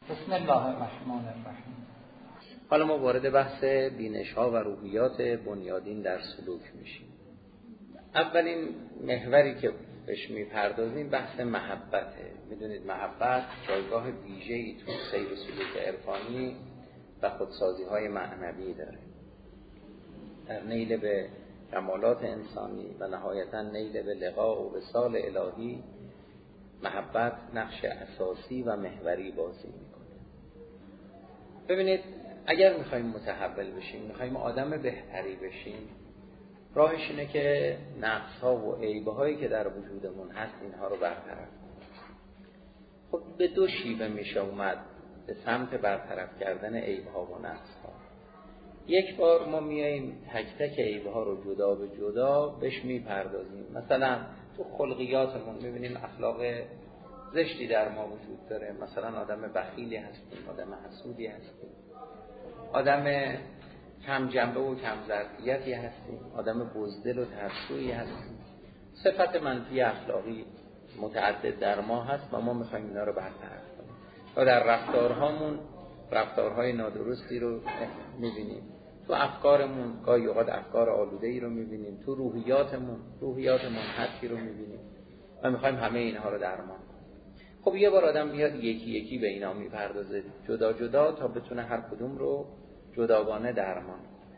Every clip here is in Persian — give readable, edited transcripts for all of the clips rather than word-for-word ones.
بسم الله الرحمن الرحیم. حالا ما وارد بحث بینش‌ها و روحیات بنیادین در سلوک میشیم. اولین محوری که بهش میپردازیم بحث محبته. میدونید محبت جایگاه ویژه‌ای تو سیر و سلوک عرفانی و خودسازی‌های معنوی داره. در نیل به کمالات انسانی و نهایتاً نیل به لقاء و وصال الهی محبت نقش اساسی و محوری بازی میکنه. ببینید اگر میخوایم متحول بشیم، میخوایم آدم بهتری بشیم، راهش اینه که نقص‌ها و عیب‌هایی که در وجودمون هست اینها رو برطرف کنیم. خب به دو شیوه میشه اومد به سمت برطرف کردن عیب‌ها و نقص‌ها. یک بار ما میاییم تک تک عیب‌ها رو جدا به جدا بهش میپردازیم. مثلا تو خلقیاتمون میبینیم اخلاق زشتی در ما وجود داره. مثلا آدم بخیلی هستیم، آدم حسودی هستیم، آدم کم جنبه و کم ظرفیتی هستیم، آدم بزدل و ترسویی هستیم. صفت منفی اخلاقی متعدد در ما هست و ما میخوایم اینا رو برطرف کنیم. و در رفتارهامون رفتارهای نادرستی رو میبینیم، تو افکارمون گاهی اوقات افکار آلوده‌ای رو میبینیم، تو روحیات منحطی رو میبینیم و میخوایم همه اینها رو درمان کنیم. خب یه بار آدم میاد یکی یکی به اینا میپردازه جدا جدا تا بتونه هر کدوم رو جداگانه درمان کنه.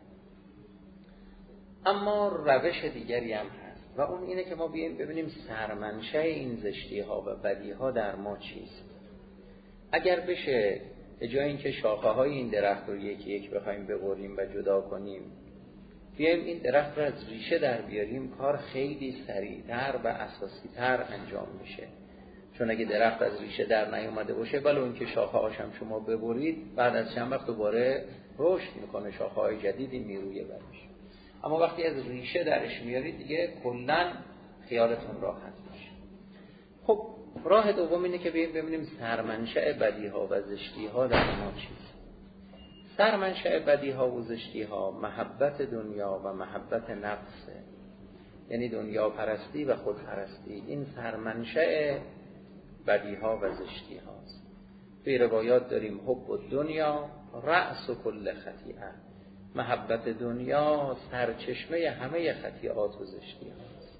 اما روش دیگری هم هست و اون اینه که ما بیایم ببینیم سرمنشأ این زشتی ها و بدی ها در ما چیست. اگر بشه به جای اینکه شاخه های این درخت رو یکی یک بخوایم ببریم و جدا کنیم، بیایم این درخت رو از ریشه در بیاریم، کار خیلی سریعتر و اساسی‌تر انجام میشه. چون اگه درخت از ریشه در نیومده باشه، ولی اون که شاخه هاشم شما ببرید بعد از چند وقت دوباره رشد میکنه، شاخه های جدیدی میرویه برش. اما وقتی از ریشه درش میارید دیگه کلاً خیالتون راحت میشه. خب راه دوم اینه که ببینیم سرمنشأ بدیها و زشتیها در ما چیست. سرمنشأ بدیها و زشتیها محبت دنیا و محبت نفسه، یعنی دنیا پرستی و خود پرستی. این سرمنشأ بدیها و زشتی هاست. توی روایات داریم حب دنیا رأس کل خطیئه، محبت دنیا سرچشمه همه خطیئات و زشتی هاست.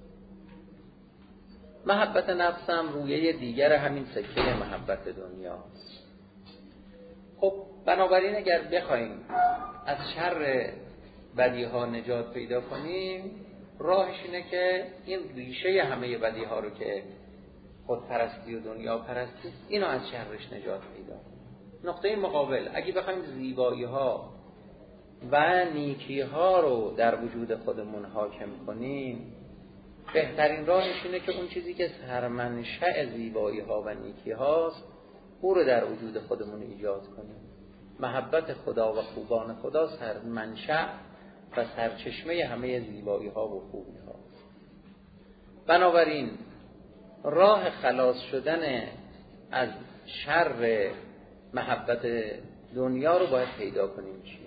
محبت نفس هم رویه دیگر همین سکه محبت دنیاست. خب بنابراین اگر بخوایم از شر بدیها نجات پیدا کنیم، راهش اینه که این ریشه همه بدیها رو که خودپرستی و دنیا پرستی، اینو از شرش نجات پیدا کنیم. نقطه مقابل اگه بخوایم زیبایی ها و نیکی ها رو در وجود خودمون حاکم کنیم، بهترین راهش اینه که اون چیزی که سرمنشأ زیبایی ها و نیکی هاست او رو در وجود خودمون ایجاد کنیم. محبت خدا و خوبان خدا سرمنشأ و سرچشمه همه زیبایی ها و خوبی هاست. بنابراین راه خلاص شدن از شر محبت دنیا رو باید پیدا کنیم. چیه؟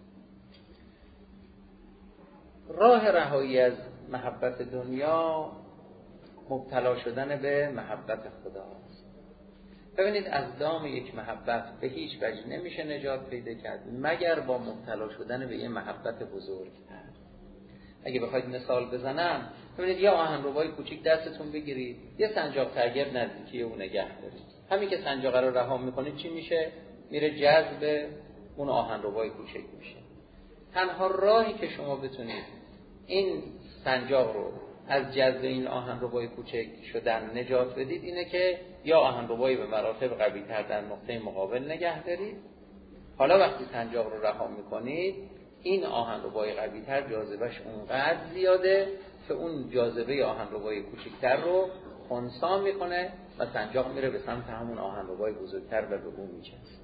راه رهایی از محبت دنیا مبتلا شدن به محبت خداست. ببینید از دام یک محبت به هیچ وجه نمیشه نجات پیدا کرد مگر با مبتلا شدن به یه محبت بزرگتر. اگه بخواید مثال بزنم، ببینید یه آهنربای کوچیک دستتون بگیرید، یه سنجاق تگر نزدیکی اون نگه دارید. همین که سنجاق رو رها میکنید چی میشه؟ میره جذب اون آهنربای کوچیک میشه. تنها راهی که شما بتونید این سنجاق رو از جذب این آهنربای کوچک شدن نجات بدید اینه که یا آهنربایی به مراتب قوی تر در نقطه مقابل نگه دارید. حالا وقتی سنجاق رو رها میکنید، این آهنربای قوی تر جاذبهش اونقدر زیاده که اون جاذبه آهنربای کوچکتر رو خنثی میکنه و سنجاق میره به سمت همون آهنربای بزرگتر و به اون میچسبه.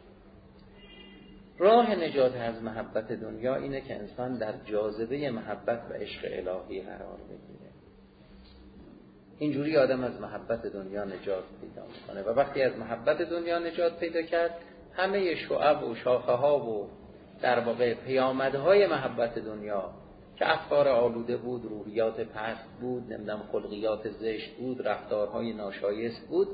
راه نجات از محبت دنیا اینه که انسان در جاذبه محبت و عشق الهی قرار بگیره. اینجوری آدم از محبت دنیا نجات پیدا میکنه و وقتی از محبت دنیا نجات پیدا کرد، همه شعب و شاخه ها و در واقع پیامدهای محبت دنیا که افکار آلوده بود، روحیات پست بود، خلقیات زشت بود، رفتارهای ناشایست بود،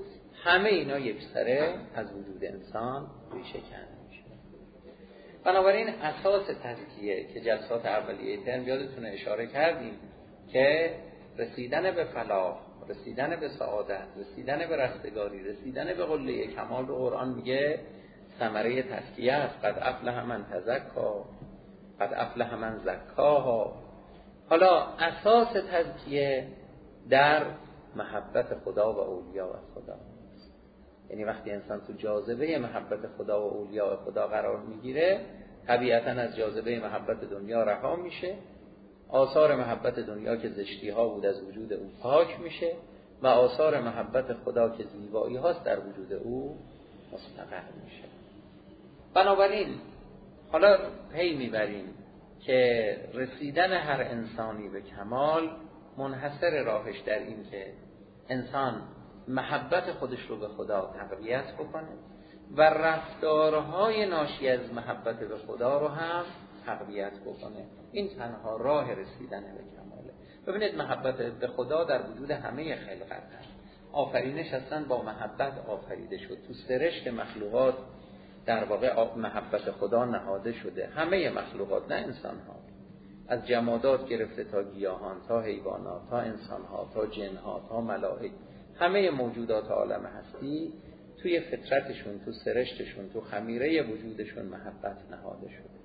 همه اینا یکسره از وجود انسان ریشه کنده میشه. بنابراین اساس تزکیه که جلسات اولیه ترم یادتونه اشاره کردیم که رسیدن به فلاح، رسیدن به سعادت، رسیدن به رستگاری، رسیدن به قله کمال رو قرآن میگه ثمره تزکیه است. قد افلح من تزکا، قد افلح من زکاها. حالا اساس تزکیه در محبت خدا و اولیاء خدا است. یعنی وقتی انسان تو جاذبه محبت خدا و اولیاء خدا قرار میگیره، طبیعتاً از جاذبه محبت دنیا رها میشه، آثار محبت دنیا که زشتی ها بود از وجود او پاک میشه و آثار محبت خدا که زیبایی هاست در وجود او مستقر میشه. بنابراین حالا پی میبریم که رسیدن هر انسانی به کمال منحصر راهش در این که انسان محبت خودش رو به خدا تقویت بکنه و رفتارهای ناشی از محبت به خدا رو هم تقویت بکنه. این تنها راه رسیدن به کماله. ببینید محبت به خدا در وجود همه خلقت هست. آفرینش اصلا با محبت آفریده شد. تو سرشت مخلوقات در واقع محبت خدا نهاده شده. همه مخلوقات، نه انسان ها، از جمادات گرفته تا گیاهان، تا حیوانات، تا انسان ها، تا جن ها، تا ملائک، همه موجودات عالم هستی توی فطرتشون، تو سرشتشون، تو خمیره وجودشون محبت نهاده شده.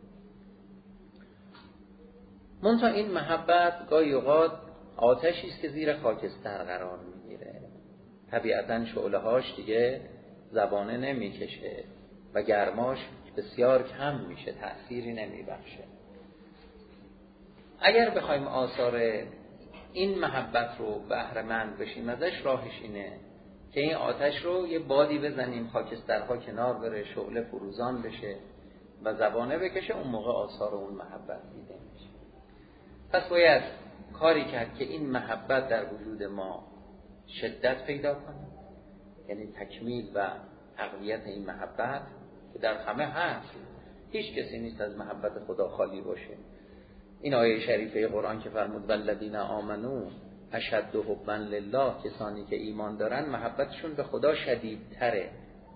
منتها این محبت گاهی اوقات آتشی است که زیر خاکستر قرار میگیره. طبیعتاً شعله‌هاش دیگه زبانه نمیکشه و گرماش بسیار کم میشه، تأثیری نمیبخشه. اگر بخوایم آثار این محبت رو بهره مند بشیم ازش، راهش اینه که این آتش رو یه بادی بزنیم، خاکسترها کنار بره، شعله فروزان بشه و زبانه بکشه، اون موقع آثار اون محبت دیده میشه. پس باید کاری کرد که این محبت در وجود ما شدت پیدا کنه، یعنی تکمیل و تقویت این محبت که در همه هست. هیچ کسی نیست از محبت خدا خالی باشه. این آیه شریفه قرآن که فرمود والذین آمنو اشد حبا لله، کسانی که ایمان دارن محبتشون به خدا شدیدتره.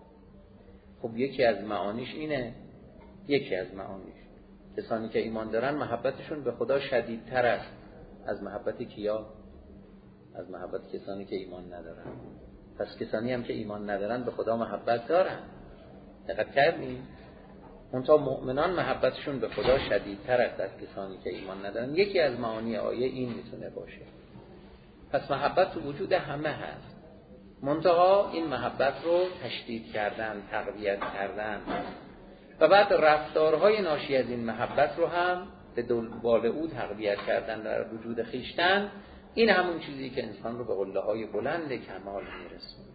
خب یکی از معانیش اینه، یکی از معانیش کسانی که ایمان دارن محبتشون به خدا شدیدتر است از محبت کیا؟ از محبت کسانی که ایمان ندارن. پس کسانی هم که ایمان ندارن به خدا محبت دارن. دقت کردین؟ اونتا مؤمنان محبتشون به خدا شدیدتر است از کسانی که ایمان ندارن. یکی از معانی آیه این میتونه باشه. پس محبت تو وجود همه هست، منتها این محبت رو تشدید کردن، تقویت کردن و بعد رفتارهای ناشی از این محبت رو هم به دنبال او تقویت کردن در وجود خیشتن. این همون چیزی که انسان رو به قله‌های بلند کمال میرسونه.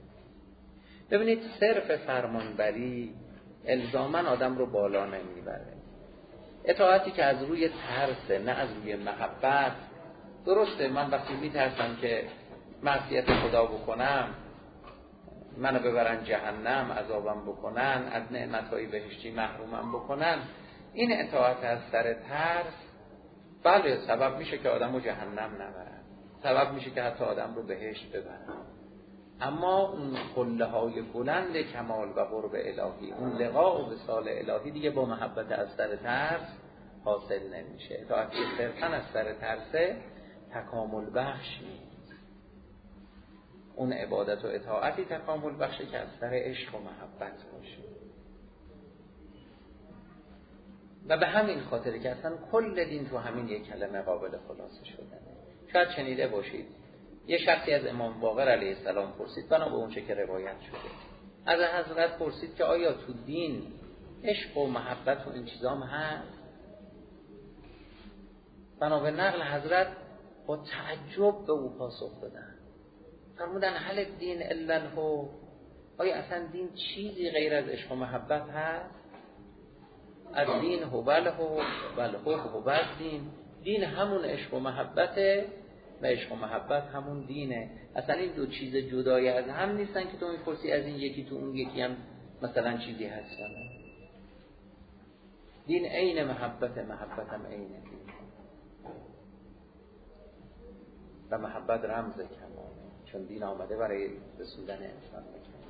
ببینید صرف فرمانبری الزاماً آدم رو بالا نمیبره. اطاعتی که از روی ترس، نه از روی محبت. درسته من وقتی میترسم که معصیت خدا بکنم، منو ببرن جهنم، عذابم بکنن، از نعمتهای بهشتی محرومم بکنن، این اطاعت از سر ترس بله سبب میشه که آدم رو جهنم نبرن، سبب میشه که حتی آدم رو بهشت ببرن. اما اون قله‌های بلند کمال و قرب الهی، اون لقاء و وصال الهی دیگه با محبت از سر ترس حاصل نمیشه. اطاعتی صرفاً از سر ترس تکامل بخش نیست. اون عبادت و اطاعتی تکامل بخشه که از سر عشق و محبت باشه. و به همین خاطر که اصلا کل دین تو همین یک کلمه قابل خلاصه شده. شاید شنیده باشید یه شخصی از امام باقر علیه السلام پرسید، بنا به اون چه که روایت شده، از حضرت پرسید که آیا تو دین عشق و محبت و این چیزا هم هست؟ بنا به نقل حضرت با تعجب به او پاسخ دادن، فرمودن هل الدین الا الحب، آیا اصلا دین چیزی غیر از عشق و محبت هست؟ الدین هو الحب و الحب هو الدین. دین همون عشق و محبته و عشق و محبت همون دینه. اصلا این دو چیز جدای از هم نیستن که تو میپرسی از این یکی تو اون یکی هم مثلا چیزی هست. دین عین محبت، محبت هم عین دین و محبت رمز کمال. چون دین آمده برای رسوندن انسان.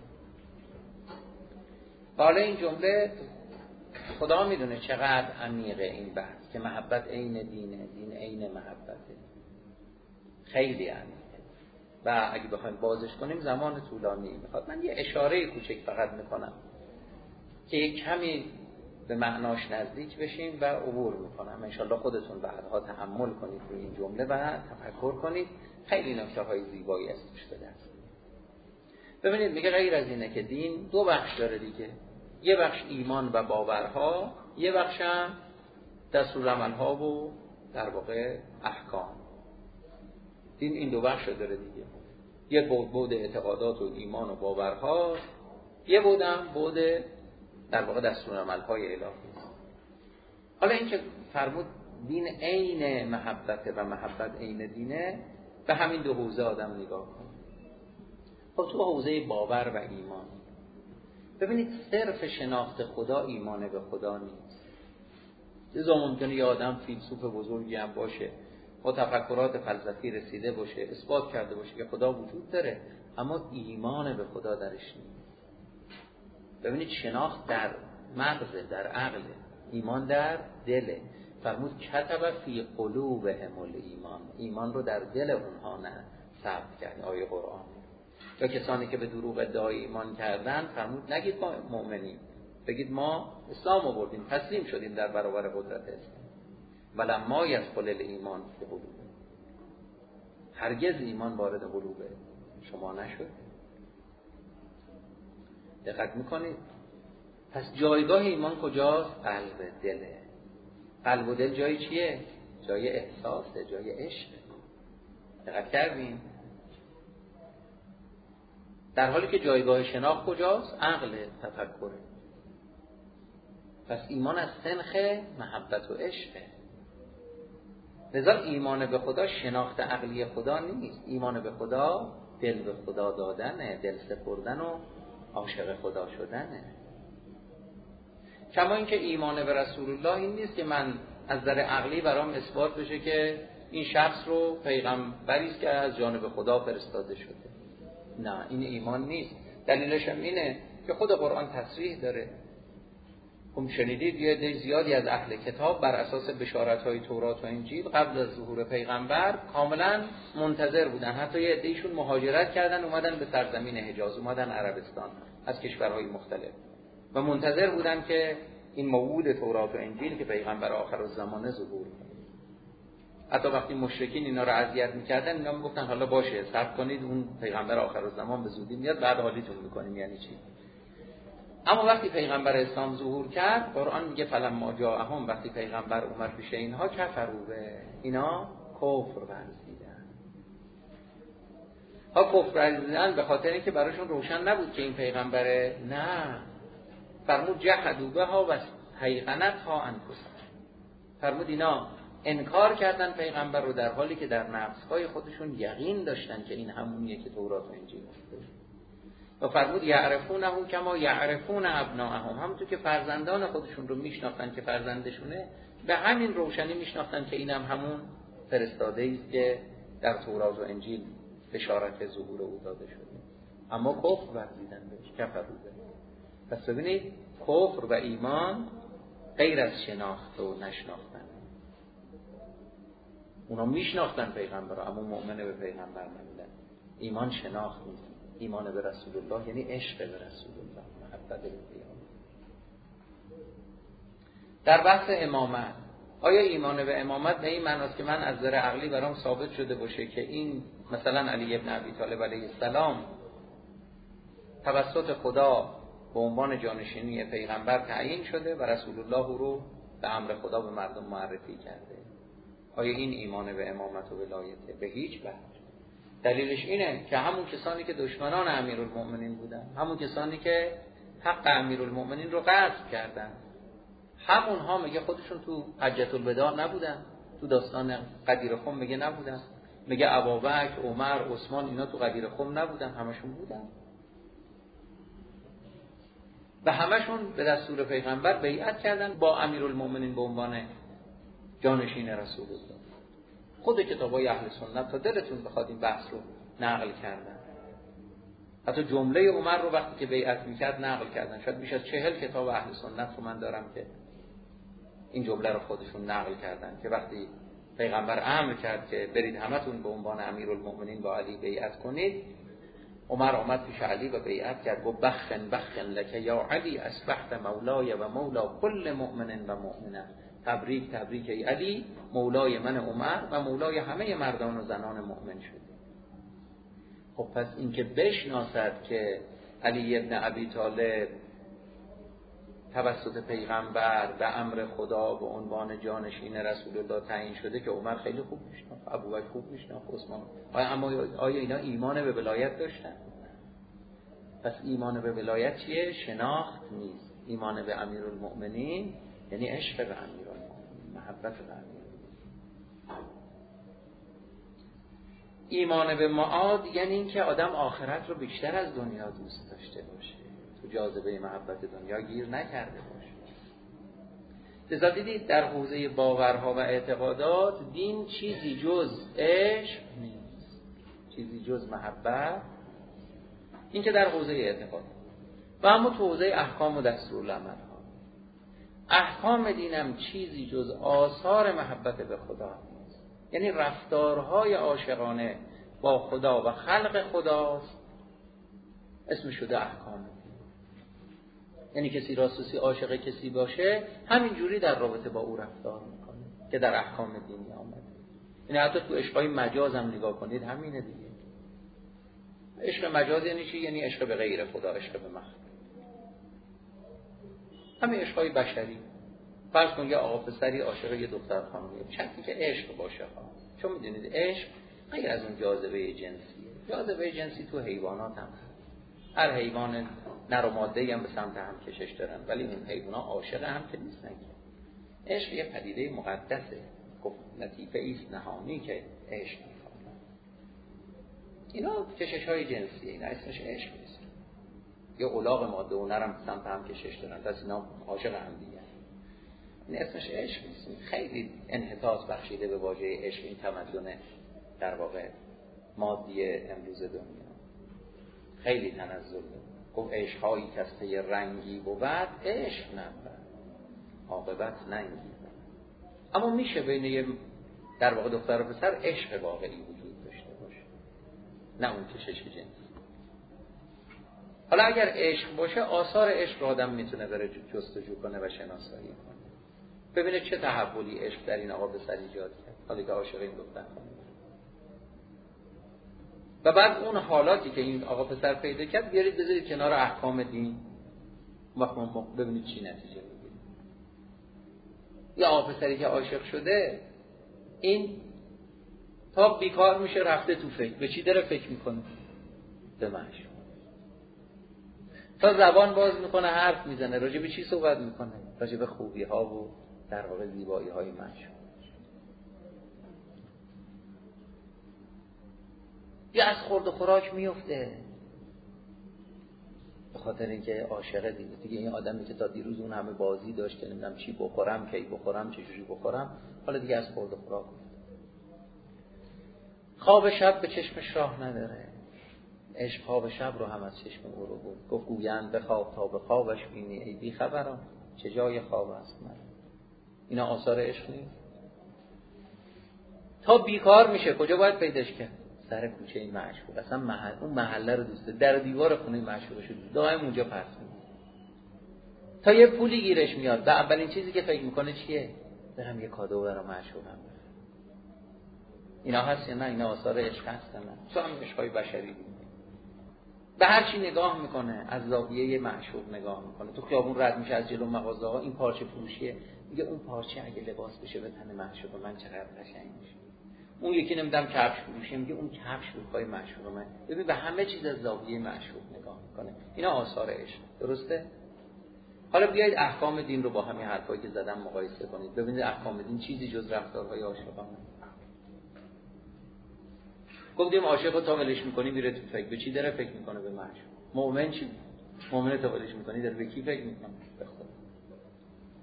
حالا این جمله خدا میدونه چقدر عمیقه این بحث که محبت عین دینه، دین عین محبته، خیلی عمیقه و اگه بخوایم بازش کنیم زمان طولانی میخواد. من یه اشاره کوچک فقط میکنم که یک کمی به معناش نزدیک بشیم و عبور میکنم. انشالله خودتون بعدها تأمل کنید روی این جمله و تفکر کنید، خیلی نکته های زیبایی است توش به دست. ببینید میگه غیر از اینه که دین دو بخش داره دیگه، یه بخش ایمان و باورها، یه بخش هم دستورالعمل‌ها و در واقع احکام. دین این دو بخش داره دیگه، یه بود اعتقادات و ایمان و باورها، یه بودم بود در واقع دستورالعمل‌های الهی. حالا این که فرمود دین عین محبت و محبت عین دینه، به همین دو حوزه آدم نگاه کن. خب تو حوزه باور و ایمان ببینید صرف شناخت خدا ایمان به خدا نیست. لذا ممکنه یه آدم فیلسوف بزرگی هم باشه، با تفکرات فلسفی رسیده باشه، اثبات کرده باشه که خدا وجود داره، اما ایمان به خدا درش نیست. ببینید شناخت در مغزه، در عقله، ایمان در دله. فرمود کتب فی قلوبهم الایمان، ایمان رو در دل اونها نه ثبت کرد. آیه قرآن. یا کسانی که به دروغ ادعای ایمان کردن فرمود نگید ما مؤمنیم، بگید ما اسلام آوردیم، تسلیم شدیم در برابر قدرت اسلام. ولما یدخل الایمان فی قلوبهم، هرگز ایمان وارد قلوب شما نشد. دقت میکنید؟ پس جایگاه ایمان کجاست؟ قلب، دله. قلب و دل جای چیه؟ جای احساسه، جای عشق. دقت کردین؟ در حالی که جایگاه شناخت کجاست؟ عقل، تفکره. پس ایمان از سنخ محبت و عشقه. لذا ایمان به خدا شناخت عقلی خدا نیست. ایمان به خدا دل به خدا دادنه، دل سپردن و عاشق خدا شدنه. کما اینکه ایمان به رسول الله این نیست که من از نظر عقلی برام اثبات بشه که این شخص رو پیغمبری است که از جانب خدا فرستاده شده. نه، این ایمان نیست. دلیلش هم اینه که خود قرآن تصریح داره. خب شنیدید یه عده زیادی از اهل کتاب بر اساس بشارت‌های تورات و انجیل قبل از ظهور پیغمبر کاملا منتظر بودن. حتی یه عده‌ایشون مهاجرت کردن، اومدن به سرزمین حجاز، اومدن عربستان از کشورهای مختلف و منتظر بودن که این موعود تورات و انجیل که پیغمبر آخرالزمانه ظهور کنه. حتی وقتی مشرکین اینا رو اذیت می‌کردن، اینا میگفتن حالا باشه صبر کنید، اون پیغمبر آخرالزمان به زودی میاد، بعد حالیتون می‌کنیم. یعنی چی؟ اما وقتی پیغمبر اسلام ظهور کرد، قرآن میگه فلما جاءهم، وقتی پیغمبر اومد پیش اینها، کفروا به، اینا کفر ورزیدن. ها کفر ورزیدن به خاطر اینکه براشون روشن نبود که این پیغمبره. نه، فرمود جحدوا بها و استیقنتها انفسهم. فرمود اینا انکار کردن پیغمبر رو در حالی که در نفس‌های خودشون یقین داشتن که این همونیه که تورات و انجیل گفته. و فرمود یعرفونه کما یعرفون ابناءهم، همونطور که فرزندان خودشون رو میشناختن که فرزندشونه، به همین روشنی میشناختن که اینم همون فرستاده است که در تورات و انجیل بشارت ظهور او داده شده. اما کفر ورزیدن بهش، کفر بوده. پس ببینید کفر و ایمان غیر از شناخت و نشناختن. اونا میشناختن پیغمبر رو اما مؤمن به پیغمبر نبودن. ایمان شناخت نیست. ایمان به رسول الله یعنی عشق به رسول الله، محبت به پیامبر. در بحث امامت، آیا ایمان به امامت به این معناست که من از نظر عقلی برام ثابت شده باشه که این مثلا علی ابن ابی طالب علیه السلام توسط خدا به عنوان جانشینی پیغمبر تعیین شده و رسول الله رو به امر خدا به مردم معرفی کرده؟ آیا این ایمان به امامت و ولایته؟ به هیچ وجه. دلیلش اینه که همون کسانی که دشمنان امیرالمؤمنین بودن، همون کسانی که حق امیرالمؤمنین رو غصب کردن، همونها میگه خودشون تو حجة الوداع نبودن، تو داستان غدیر خم میگه نبودن، میگه ابوبکر، عمر، عثمان اینا تو غدیر خم نبودن، همشون بودن و همشون به دستور پیغمبر بیعت کردن با امیرالمؤمنین به عنوان جانشین رسول الله. خود کتابای اهل سنت تا دلتون بخواد این بحث رو نقل کردن. حتی جمله عمر رو وقتی که بیعت میکرد نقل کردن. شاید بیش از 40 کتاب اهل سنت رو من دارم که این جمله رو خودشون نقل کردن که وقتی پیغمبر امر کرد که برید همتون به عنوان امیرالمؤمنین با علی بیعت کنید، عمر آمد پیش علی و بیعت کرد. گفت بخن بخن لک یا علی اصبحت مولای و مولا کل مؤمن و مؤمنه. تبریک تبریک ای علی، مولای من عمر و مولای همه مردان و زنان مؤمن شد. خب پس این که بشناسد که علی ابن ابی طالب توسط پیغمبر به امر خدا به عنوان جانشین رسول الله تعیین شده که عمر خیلی خوب میشناخت، ابوبکر خوب میشناخت، عثمان. آیا اینا ایمان به ولایت داشتن؟ پس ایمان به ولایت چیه؟ شناخت نیست. ایمان به امیرالمؤمنین یعنی عشق به امیرالمؤمنین، محبت به امیرالمؤمنین. ایمان به معاد یعنی این که آدم آخرت رو بیشتر از دنیا دوست داشته باشه، تو جاذبه محبت دنیا گیر نکرده باشه. لذا دیدید در حوزه باورها و اعتقادات دین چیزی جز عشق نیست، چیزی جز محبت. این که در حوزه اعتقاد و اما تو حوزه احکام و دستورالعمل ها، احکام دینم چیزی جز آثار محبت به خدا نیست. یعنی رفتارهای عاشقانه با خدا و خلق خداست، اسم شده احکام. یعنی کسی راستی عاشق کسی باشه همین جوری در رابطه با او رفتار میکنه که در احکام دینی آمده. یعنی حتی تو عشقای مجاز هم نگاه کنید همینه دیگه. عشق مجاز یعنی چی؟ یعنی عشق به غیر خدا، عشق به مخلوق. همین عشقای بشری. فرض کن یه آقا پسری عاشق یه دختر خانومیه، چندی که عشق باشه ها. چون میدونید عشق غیر از اون جاذبه جنسیه. جاذبه جنسی تو حیوانات هم هست. هر حیوان نر و ماده‌ای هم به سمت هم کشش دارن، ولی اون حیونا عاشق هم که نیستن. عشق یه پدیده مقدسه، لطیفه ایست نهانی که عشق میکنه. اینا کشش‌های جنسیه، اینا اسمش عشق نیست. یه الاغ ماده و نر هم به سمت هم کشش دارن، پس اینا عاشق هم دیگه. این اسمش عشق نیست. خیلی انحطاط بخشیده به واژه عشق این تمدن در واقع مادی امروز دنیا. خیلی تنزل گفت عشق‌هایی که از پی رنگی بود عشق نبود، عاقبت ننگی بود. اما میشه بین یه در واقع دختر و پسر عشق واقعی وجود داشته باشه، نه اون کشش جنسی. حالا اگر عشق باشه آثار عشق آدم میتونه بره جستجو کنه و شناسایی کنه، ببینه چه تحولی عشق در این آقا پسر ایجاد کرد حالا که عاشق این دختر کنه. و بعد اون حالاتی که این آقا پسر پیدا کرد بیارید بذارید کنار احکام دین، وقت ببینید چی نتیجه میگیرید. یه آقا پسری که عاشق شده این تا بیکار میشه رفته تو فکر، به چی داره فکر میکنه؟ به معشوق. تا زبان باز میکنه حرف میزنه، راجع به چی صحبت میکنه؟ راجع به خوبی ها و در واقع زیبایی های معشوق. یا از خورد و خوراک میفته به خاطر اینکه عاشق دیگه این آدمی که تا دیروز اون همه بازی داشت که نمیدونم چی بخورم، کی بخورم، چه جوری بخورم، حالا دیگه از خورد و خوراک خواب شب به چشمش راه نداره. عشق خواب شب رو هم از چشم او رو بود. گفت گویند بخواب تا به خوابش بینی ای بی خبران، چه جای خواب است من. اینا آثار عشق نیست؟ تا بیکار میشه کجا باید پیداش کرد؟ سر کوچه این معشوق. اصلا اون محله رو دوسته، در دیوار خونه معشوقش رو دائم اونجا پرس می‌کنه. تا یه پولی گیرش میاد و اولین چیزی که فکر میکنه چیه؟ برم یه کادو برام معشوقم. اینا هست یا نه؟ اینا آثار عشق هستن. تو هم عشقای بشری به هر چی نگاه میکنه از زاویه معشوق نگاه میکنه. تو خیابون رد میشه از جلو مغازه‌ها، این پارچه فروشیه، میگه اون پارچه اگه لباس بشه به تن معشوق من چقدر قشنگ میشه. اون یکی نمیدونم کفش فروشه، میگه اون کفش رو پای معشوق من. ببین به همه چیز از زاویه معشوق نگاه میکنه. اینا آثار عشق. درسته؟ حالا بیایید احکام دین رو با همین حرفایی که زدم مقایسه کنید. ببینید احکام دین چیزی جز رفتارهای عاشقانه. گفتیم عاشق رو تا ولش میکنی میره تو فکر. به چی داره فکر میکنه؟ به معشوق. مؤمن چی؟ مؤمن تا ولش میکنی داره به کی فکر میکنه؟ به خدا.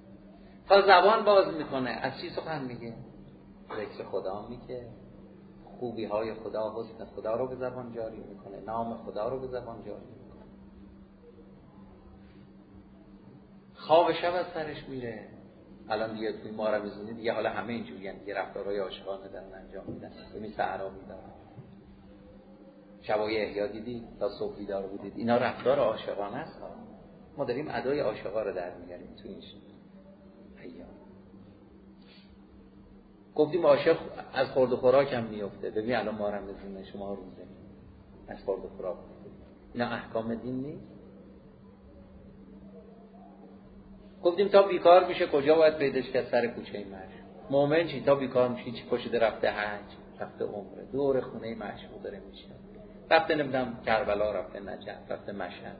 تا زبان باز میکنه از چی سخن میگه؟ ذکر خدا میگه، خوبی های خدا، حسن خدا رو به زبان جاری میکنه، نام خدا رو به زبان جاری میکنه. خواب شب از سرش میره. الان دیگه توی ما رو میزونی دیگه، حالا همه اینجوری هم دیگه، رفتارهای عاشقانه دارن انجام میدن. ببین سحرا میدارن، شبای احیا دیدید تا صبح بیدار بودید، اینا رفتار عاشقانه است. ما داریم ادای عاشقا رو در میاریم تو این ایام. گفتیم عاشق از خورد و خوراک هم میفته. ببین الان ما رو میزونه، شما روزه از خورد و خوراک. اینا احکام دین نیست. گفتیم تا بیکار میشه کجا باید پیداش کرد؟ سر کوچه معشوق. مؤمن چی؟ تا بیکار میشه چی؟ پشت رفته حج، رفته عمره، دور خونه معشوق داره میشه، رفته نمیدونم کربلا، رفته نجف، رفته مشهد.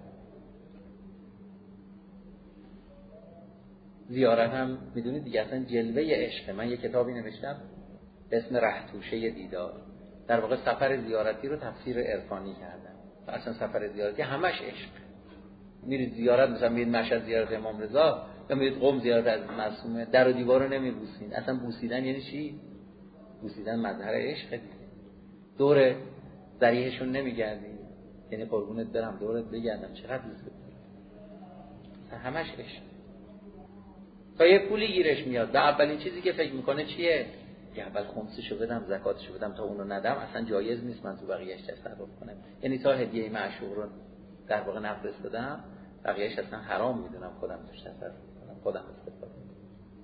زیارت هم میدونید دیگه اصلا جلوه عشق. من یه کتابی نوشتم به اسم رهتوشه دیدار. در واقع سفر زیارتی رو تفسیر عرفانی کردم. و اصلا سفر زیارتی همش عشق. میرید زیارت، مثلا میرید مشهد زیارت امام رضا، یا میرید قم زیارت از معصومه، در و دیوار رو نمیبوسین. اصلا بوسیدن یعنی چی؟ بوسیدن مظهر عشق دیگه. دور ذریحشون نمیگردین، یعنی قربونت برم دورت بگردم چقدر دوست دارم. همش عشق. تا یه پولی گیرش میاد و اولین چیزی که فکر میکنه چیه؟ که اول خمسشو بدم، زکاتشو بدم، تا اونو ندم اصلا جایز نیست من تو بقیه‌اش تصرف کنم. یعنی تا هدیه معشوق رو در واقع نفرستادم، بقیه‌اش اصلا حرام میدونم خودم توش تصرف کنم، خودم استفاده کنم.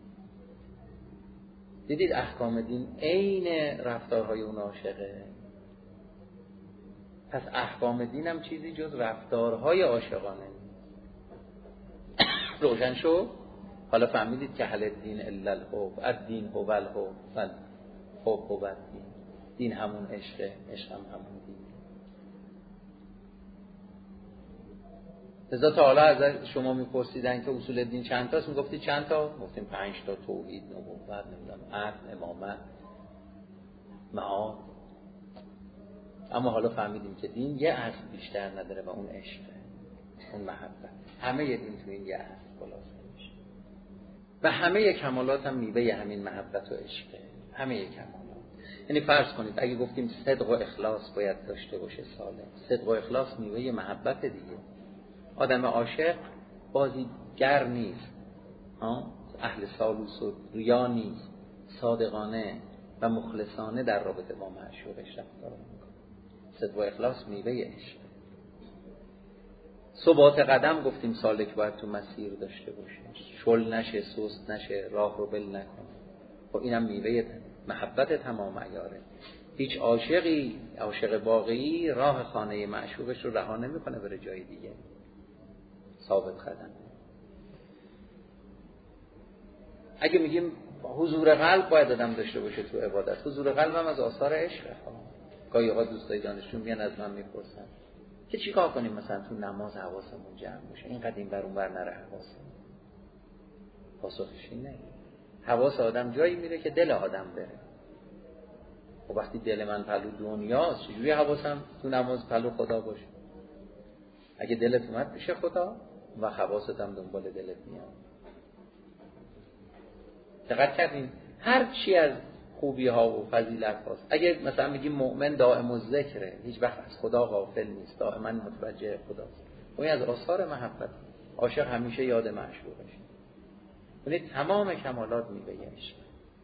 دیدید احکام دین عین رفتارهای اون عاشقه. پس احکام دین هم چیزی جز رفتارهای عاشقانه روشن شو. حالا فهمیدید که حل الدین الا الحب، الدین هو الحب، الحب هو الدین. دین همون عشقه، عشق هم همون دین. لذا تا حالا از شما میپرسیدن که اصول دین چند تاست، میگفتید چند تا؟ گفتیم 5 تا: توحید، نبوت، نمیدونم عدل، امامت، معاد. اما حالا فهمیدیم که دین یه اصل بیشتر نداره و اون عشقه، اون محبت. همه دین تو این یه اصل خلاصه میشه و همه کمالات هم میوه همین محبت و عشقه. همه کمالات. یعنی فرض کنید اگه گفتیم صدق و اخلاص باید داشته باشه سالم، صدق و اخلاص میوه محبت دیگه. آدم عاشق بازیگر نیست، اهل سالوس و ریا نیست، صادقانه و مخلصانه در رابطه با معشوقش رفتار میکنه. صدق و اخلاص میوه عشق. ثبات قدم گفتیم سالک باید تو مسیر داشته باشه، شل نشه، سست نشه، راه رو بل نکنه. خب اینم میوه محبت تمام عیاره. هیچ عاشقی، عاشق واقعی، راه خانه معشوقش رو رها نمیکنه بره جای دیگه. ثابت قدم. اگه میگیم حضور قلب باید آدم داشته باشه تو عبادت، حضور قلب هم از آثار عشقه. گاهی اوقات دوستای دانشجو میان از من میپرسن که چیکار کنیم مثلا تو نماز حواسمون جمع باشه، اینقدر این ور اون ور نره حواسمون. پاسخش اینه حواس آدم جایی میره که دل آدم بره. خب وقتی دل من پلو دنیاست، چجوری حواسم تو نماز پلو خدا باشه؟ اگه دلت اومد پیش خدا و حواست هم دنبال دلت میاد. دقت کردین هر چی از خوبی ها و فضیلت هاست، اگه مثلا میگیم مؤمن دائم الذکره، هیچ وقت از خدا غافل نیست، دائما متوجه خداست، اون از آثار محبت. عاشق همیشه یاد معشوقش. ببینید تمام کمالات میوه عشق.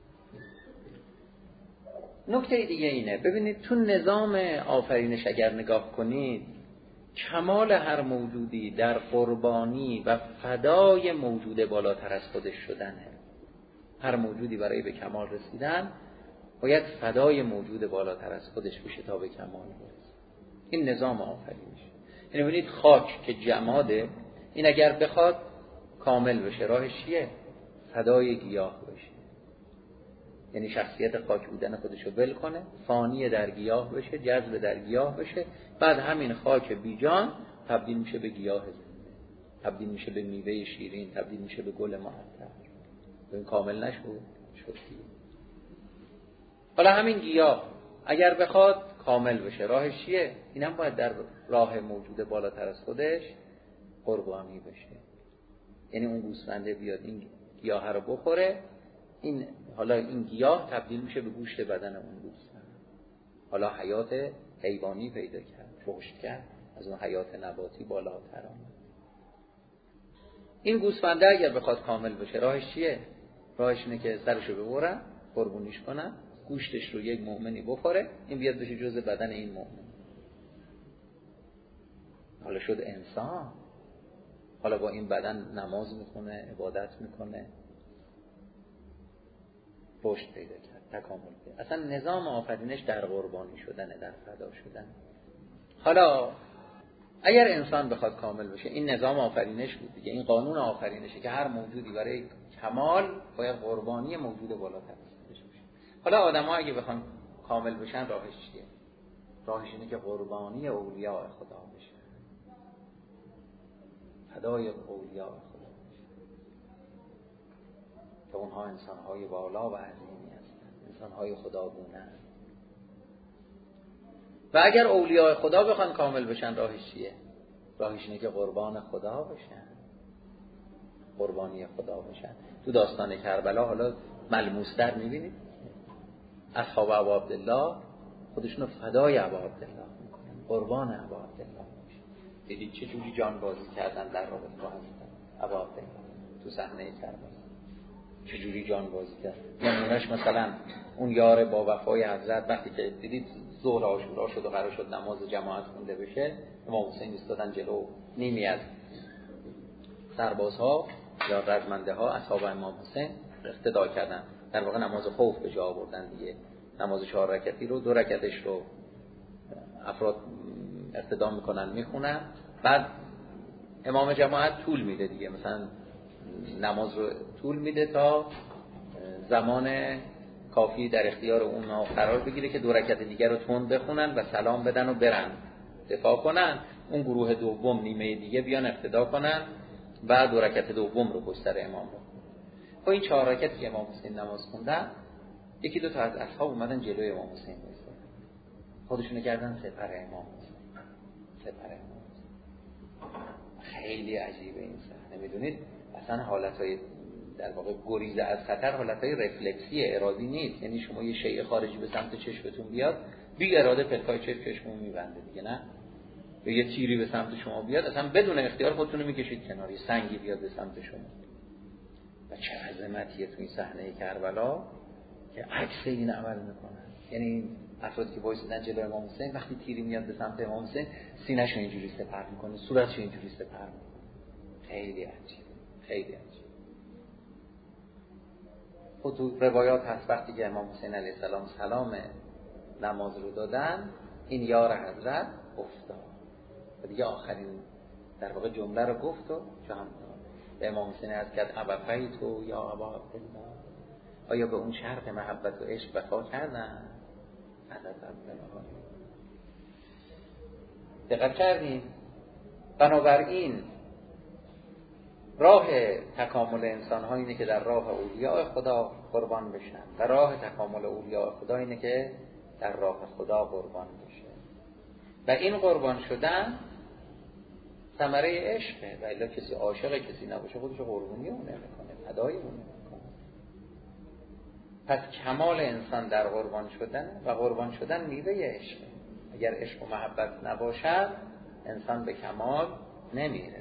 نکته دیگه اینه، ببینید تو نظام آفرینش اگر نگاه کنید، کمال هر موجودی در قربانی و فدای موجود بالاتر از خودش شدنه. هر موجودی برای به کمال رسیدن باید فدای موجود بالاتر از خودش بشه تا به کمال برسه. این نظام آفرینش. یعنی ببینید خاک که جماده، این اگر بخواد کامل بشه راهش چیه؟ فدای گیاه بشه. یعنی شخصیت خاک بودن خودشو ول کنه، فانی در گیاه بشه، جذب در گیاه بشه، بعد همین خاک بیجان تبدیل میشه به گیاه زنده، تبدیل میشه به میوه شیرین، تبدیل میشه به گل معطر. این کامل نشد شدی. حالا همین گیاه اگر بخواد کامل بشه راهش چیه؟ اینم باید در راه موجود بالاتر از خودش قربانی بشه. یعنی اون گوسفنده بیاد این گیاه رو بخوره، این حالا این گیاه تبدیل میشه به گوشت بدن اون گوسفند. حالا حیات حیوانی پیدا کرد، رشد کرد، از اون حیات نباتی بالاتر آمد. این گوسفنده اگر بخواد کامل بشه راهش چیه؟ راهش اینه که سرشو ببرن، قربونیش کنن، گوشتش رو یک مؤمنی بخوره، این بیاد بشه جزء بدن این مؤمن. حالا شد انسان، حالا با این بدن نماز میخونه، عبادت میکنه، رشد پیدا کرد، تکامل پیدا. اصلا نظام آفرینش در قربانی شدنه، در فدا شدن. حالا اگر انسان بخواد کامل بشه، این نظام آفرینش بود دیگه، این قانون آفرینشه که هر موجودی برای کمال باید قربانی موجود بالاتر بشه. حالا آدم‌ها اگه بخوان کامل بشن راهش چیه؟ راهش اینه که قربانی اولیاء خدا بشه، فدای اولیاء خدا بشه، که اونها انسان‌های بالا و عظیمی هستند، انسان‌های خداگونه هستند. و اگر اولیاء خدا بخوان کامل بشن راهش چیه؟ راهش اینه که قربان خدا بشن، قربانی خدا بشن. تو داستان کربلا حالا ملموس‌تر می‌بینید اصحاب ابا عبدالله خودشونو فدای ابا عبدالله میکنن، قربان ابا عبدالله میشن. دیدید چه جوری جان بازی کردن در رابطه با حضرت ابا عبدالله تو صحنه کربلا، چه جوری جان بازی کرد. نمونهش مثلا اون یار با وفای حضرت وقتی که دیدید ظهر عاشورا شد و قرار شد نماز جماعت خونده بشه، امام حسین ایستادن جلو، نیمی از سربازها یا رزمنده ها اصحاب امام حسین اقتدا کردن، در واقع نماز خوف به جا آوردن دیگه. نماز 4 رکعتی رو 2 رکعتش رو افراد اقتدا میکنن میخونن، بعد امام جماعت طول میده دیگه، مثلا نماز رو طول میده تا زمان کافی در اختیار اون قرار بگیره که 2 رکعت دیگر رو تند بخونن و سلام بدن و برن دفاع کنن. اون گروه دوم نیمه دیگه بیان اقتدا کنن و 2 رکعت دوم رو بستر امام رو. با این 4 رکعتی که امام حسین نماز خوندن، یکی دو تا از اصحاب اومدن جلوی امام حسین وایسادن، خودشونو کردن سپر امام حسین. سپر امام حسین خیلی عجیبه این صحنه. میدونید اصلا حالتهای در واقع گریز از خطر حالتهای رفلکسی ارادی نیست، یعنی شما یه شیء خارجی به سمت چشمتون بیاد، بی اراده پلکای چشمتون میبنده دیگه، نه؟ یا یه تیری به سمت شما بیاد، اصلا بدون اختیار خودتون رو میکشید کنار، یه سنگی بیاد به سمت شما. و چه عظمتیه تو این صحنه کربلا که عکس این عمل میکنن. یعنی افرادی که وایسادن جلوی امام حسین، وقتی تیری میاد به سمت امام حسین سینه‌شو اینجوری سپر میکنه، صورتشو اینجوری سپر میکنه. خیلی عجیب، خیلی عجیب. خود تو روایات هست وقتی که امام حسین علیه السلام سلام نماز رو دادن، این یار حضرت افتاد و دیگه آخرین در واقع جمله رو گفت و جان داد. به امام حسین عرض کرد ابقیتو یا ابا عبدالله، آیا به اون شرط محبت و عشق وفا کردن؟ دقت کردیم؟ بنابراین راه تکامل انسان ها اینه که در راه اولیاء خدا قربان بشن و راه تکامل اولیاء خدا اینه که در راه خدا قربان بشه. و این قربان شدن ثمره عشقه، و الا کسی عاشق کسی نباشه خودش قربانی اون نمیکنه، فدای اون نمیکنه. پس کمال انسان در قربان شدن و قربان شدن میوه عشقه. اگر عشق و محبت نباشد انسان به کمال نمیرسه.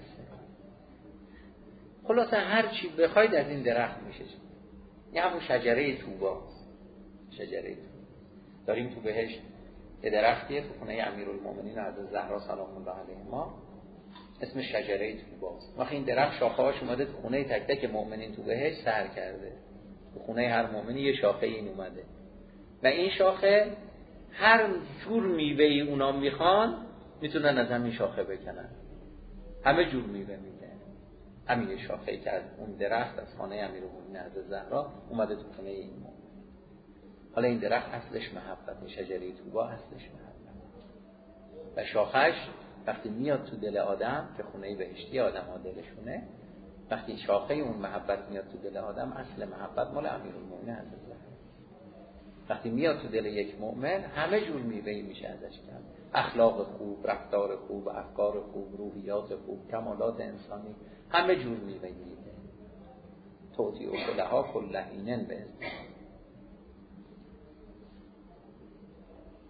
خلاصه هر چی بخواید از این درخت میشه. این همون شجره طوبا. شجره طوبا داریم تو بهشت، یه درختیه تو خونه امیرالمومنین حضرت زهرا سلام الله علیها، اسم شجره طوباست. وقتی این درخت شاخه‌هاش اومده تو خونه تک تک مؤمنین تو بهشت سر کرده، تو خونه هر مؤمنی یه شاخه این اومده و این شاخه هر جور میوه‌ای اونا میخوان میتونن از همین شاخه بکنن، همه جور میوه میده. همین شاخه‌ای که از اون درخت از خانه امیرالمومنین حضرت زهرا اومده تو خونه این مؤمن. حالا این درخت اصلش محبت، شجره طوبا اصلش محبت و شاخش وقتی میاد تو دل آدم که خونه بهشتی آدم ها دلشونه، وقتی شاخه اون محبت میاد تو دل آدم، اصل محبت مال امیرالمومنین حضرت زهرا. وقتی میاد تو دل یک مؤمن همه جور میوه‌ای میشه ازش کرد، اخلاق خوب، رفتار خوب، افکار خوب، روحیات خوب، کمالات انسانی، همه جور میوه‌ای میده. توتی و کلها کلهینن به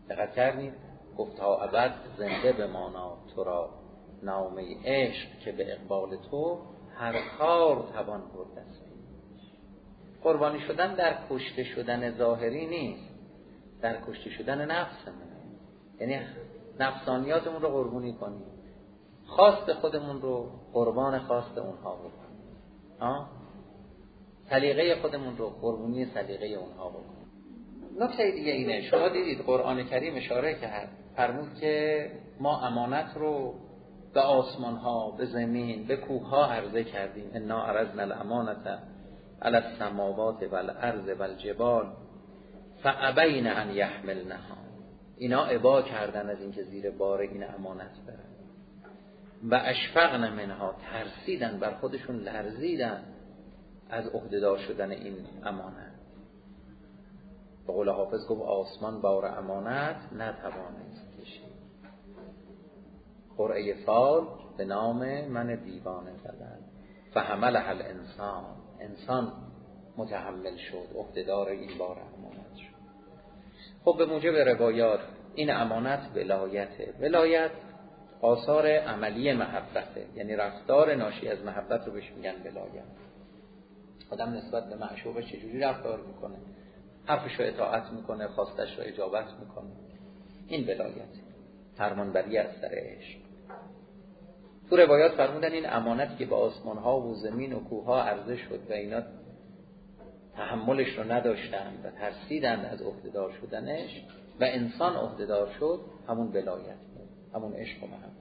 دقت کردید؟ گفت تا ابد زنده بمانا تو را نامه عشق، که به اقبال تو هر کار توان برد است. قربانی شدن در کشته شدن ظاهری نیست، در کشته شدن نفسمون، یعنی نفسانیاتمون رو قربانی کنیم، خواست خودمون رو قربان خواست اونها بکنیم، سلیقه خودمون رو قربانی سلیقه اونها بکنیم. نکته دیگه اینه، شما دیدید قرآن کریم اشاره کرد، فرمود که ما امانت رو به آسمان ها، به زمین، به کوه ها عرضه کردیم. انا عرضنا الامانة علی السماوات والارض والجبال فابین ان یحملنها. اینا ابا کردن از اینکه زیر بار این امانت برن و اشفقن منها، ترسیدن، بر خودشون لرزیدن از عهده‌دار شدن این امانت. به قول حافظ گفت آسمان بار امانت نتوانست کشید. قرعه فال به نام من دیوانه زدن. فحملها الانسان، انسان متحمل شد، عهده‌دار این بار امانت شد. خب به موجب روایات این امانت ولایته. ولایت آثار عملی محبته، یعنی رفتار ناشی از محبت رو بهش میگن ولایت. آدم نسبت به معشوقش چجوری رفتار میکنه، حرفش رو اطاعت میکنه، خواستش رو اجابت میکنه، این ولایت، فرمانبری از سر عشق. تو روایات فرمودن این امانتی که به آسمان ها و زمین و کوه ها عرضه شد و اینا تحملش رو نداشتن و ترسیدن از عهده‌دار شدنش و انسان عهده‌دار شد، همون ولایت بود، همون عشق و محبت.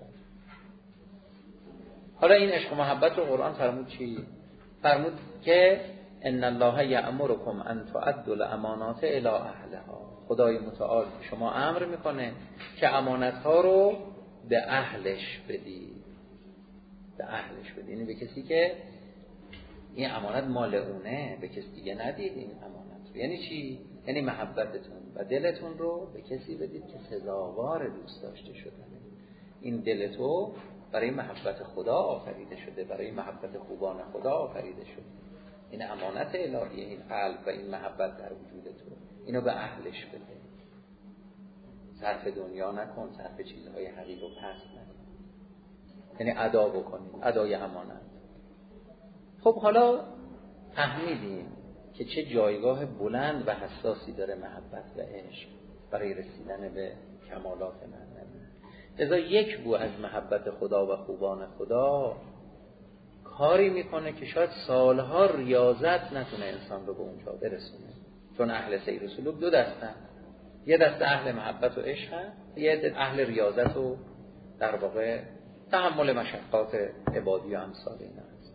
حالا این عشق و محبت رو قرآن فرمود چی؟ فرمود که ان الله یأمرکم ان تؤدوا الامانات الی اهلها. خدای متعال شما امر میکنه که امانت ها رو به اهلش بدید. به اهلش بدید، یعنی به کسی که این امانت مال اونه، به کسی دیگه ندید این امانت رو. یعنی چی؟ یعنی محبتتون و دلتون رو به کسی بدید که سزاوار دوست داشته شدنه. این دل تو برای محبت خدا آفریده شده، برای محبت خوبان خدا آفریده شده. این امانت الهیه، این قلب و این محبت در وجود تو، اینو به اهلش بده. صرف دنیا نکن، صرف چیزهای حقیر و پست نکن، یعنی ادا بکنید، ادای امانت. خب حالا فهمیدیم که چه جایگاه بلند و حساسی داره محبت و عشق برای رسیدن به کمالات معنوی. لذا یک بو از محبت خدا و خوبان خدا کاری میکنه که شاید سالها ریاضت نتونه انسان رو به اونجا برسونه. چون اهل سیر سلوک دو دستن، یه دست اهل محبت و عشق هست، یه دست اهل ریاضت و در واقع تحمل مشقات عبادی و امثال اینا هست.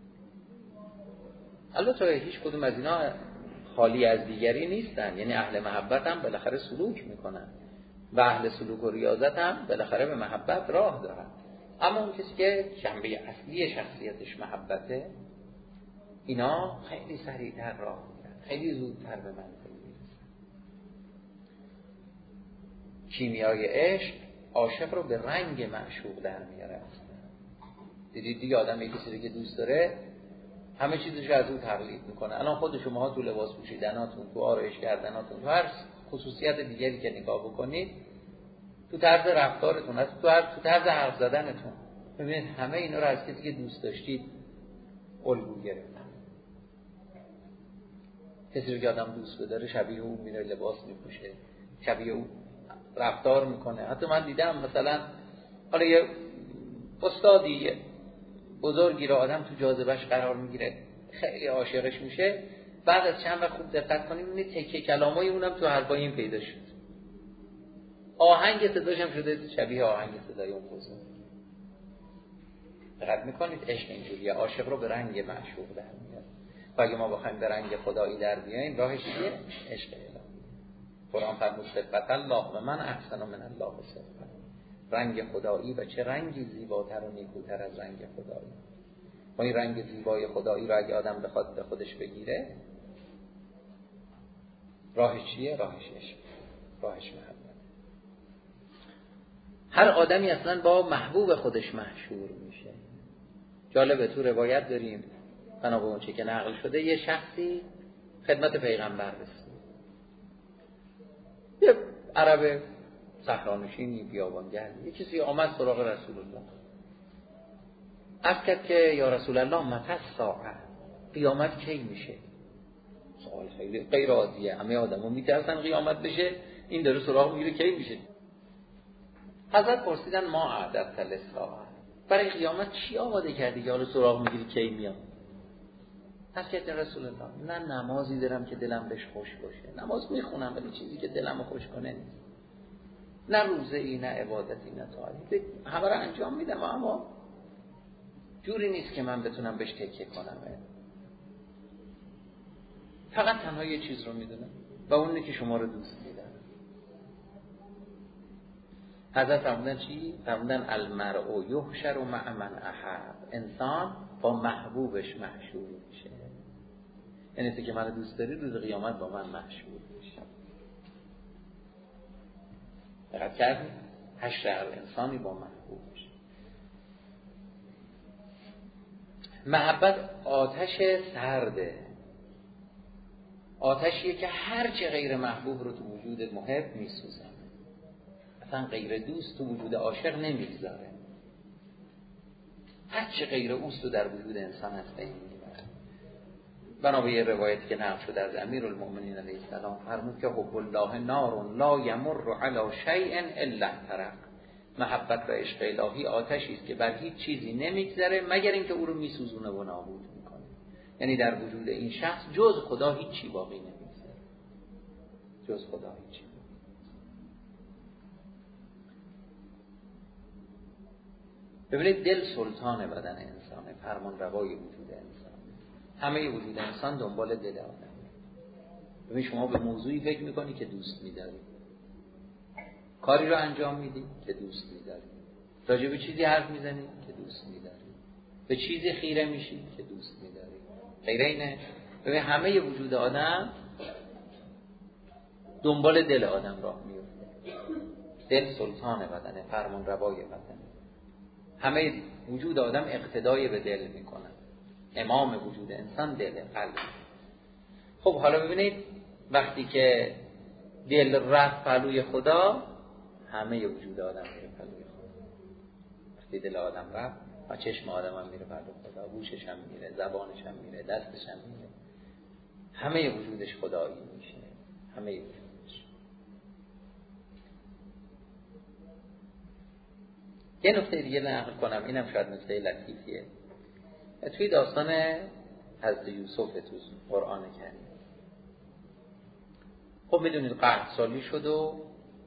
البته هیچ کدوم از اینا خالی از دیگری نیستن، یعنی اهل محبت هم بالاخره سلوک میکنن و اهل سلوک و ریاضت هم بالاخره به محبت راه دارن. اما اون کسی که جنبه اصلی شخصیتش محبته، اینا خیلی سریعتر راه میرن، خیلی زودتر به منزل میرسن. کیمیای عشق عاشق رو به رنگ معشوق در میاره. دیدید دیگه آدم یکی کسی که دوست داره همه چیزش از اون تقلید میکنه. الان خود شماها تو لباس پوشیدناتون، تو آرایش کردناتون، تو هر خصوصیت دیگری که نگاه بکنید، تو طرز رفتارتون، تو طرز حرف زدنتون، ببینید همه اینا رو از کسی که دوست داشتید الگو گرفتن. کسی رو که آدم دوست داره شبیه اون میره لباس میپوشه، شبیه اون رفتار میکنه. حتی من دیدم مثلا حالا یه استادی بزرگی رو آدم تو جاذبهش قرار میگیره، خیلی عاشقش میشه، بعد از چند وقت خوب دقت کنیم میبینید تکه کلامای اونم تو حرفای این پیدا شد، آهنگ صداش هم شده شبیه آهنگ صدای اون بزرگ. دقت میکنید عشق اینجوریه، عاشق رو به رنگ معشوق در میاره. و اگه ما بخوایم به رنگ خدایی در بیاییم راهش چیه؟ عشق الهی. قرآن فرمود صفت الله و من احسن من الله صفت. رنگ خدایی و چه رنگی زیباتر و نیکوتر از رنگ خدایی. و این رنگ زیبای خدایی رو اگه آدم بخواد به خودش بگیره، راهش چیه؟ راهش عشق، راهش محبت. هر آدمی اصلا با محبوب خودش محشور میشه. جالبه تو روایت داریم بنا به اون چه که نقل شده، یه شخصی خدمت پیغمبر رسید، یه عرب صحرانشینی، بیابانگردی. یه کسی آمد سراغ رسول الله، عرض کرد که یا رسول الله متی الساعه، قیامت کی میشه؟ سوال خیلی غیر عادیه، همه آدما میترسن قیامت بشه، این داره سراغ میگیره کی میشه. حضرت پرسیدن ما اعددت للساعه، برای قیامت چی آماده کردی که حالا سراغ میگیری کی میاد؟ پس که رسول الله نه نمازی دارم که دلم بهش خوش باشه، نماز میخونم ولی چیزی که دلمو خوش کنه نیست، نه روزه ای نه عبادتی نه طاعتی، همه رو انجام میدم اما جوری نیست که من بتونم بهش تکیه کنم. فقط تنها یه چیز رو میدونم و اونه که شما رو دوست میدارم. حضرت فرمودن چی؟ فرمودن المرء یحشر مع من احب، انسان با محبوبش محشور میشه. یعنی تو که منو دوست داری روز قیامت با من محشور میشه. دقت کردید؟ حشر انسانی با محبوبش. محبت آتش سرده، آتشیه که هر چه غیر محبوب رو تو وجود محب میسوزه، اصلا غیر دوست تو وجود عاشق نمیگذاره، هر چه غیر اوست رو در وجود انسان هست بین میبره. بنا به یه روایتی که نقل شده از امیرالمؤمنین علیه السلام فرمود که حب الله نار لا یمر علی شیء الا احترق، محبت و عشق الهی آتشی است که بر هیچ چیزی نمیگذره مگر اینکه او رو میسوزونه و نابود میکنه. یعنی در وجود این شخص جز خدا هیچی باقی نمیگذره، جز خدا هیچی. ببینید دل سلطان بدن انسانه، فرمان روای وجود انسان، همه وجود انسان دنبال دل آدم. ببین شما به موضوعی فکر میکنی که دوست میداری، کاری رو انجام میدی که دوست میداری، راجع به چیزی حرف میزنی که دوست میداری، به چیزی خیره میشی که دوست میداری، غیر اینه. ببین همه وجود آدم دنبال دل آدم راه میفته. دل سلطان بدنه، فرمان روای بدنه، همه وجود آدم اقتدای به دل میکنن. امام وجود انسان دل، قلب. خب حالا ببینید وقتی که دل رفت پهلوی خدا، همه وجود آدم میره پهلوی خدا. وقتی دل آدم رفت و چشم آدم هم میره پهلوی خدا، گوشش هم میره، زبانش هم میره، دستش هم میره، همه وجودش خدایی میشه، همه وجودش. یه نکته دیگه نقل کنم، اینم شاید نکته لطیفیه. توی داستان حضرت یوسف تو قرآن کریم، خب میدونید قحط سالی شد و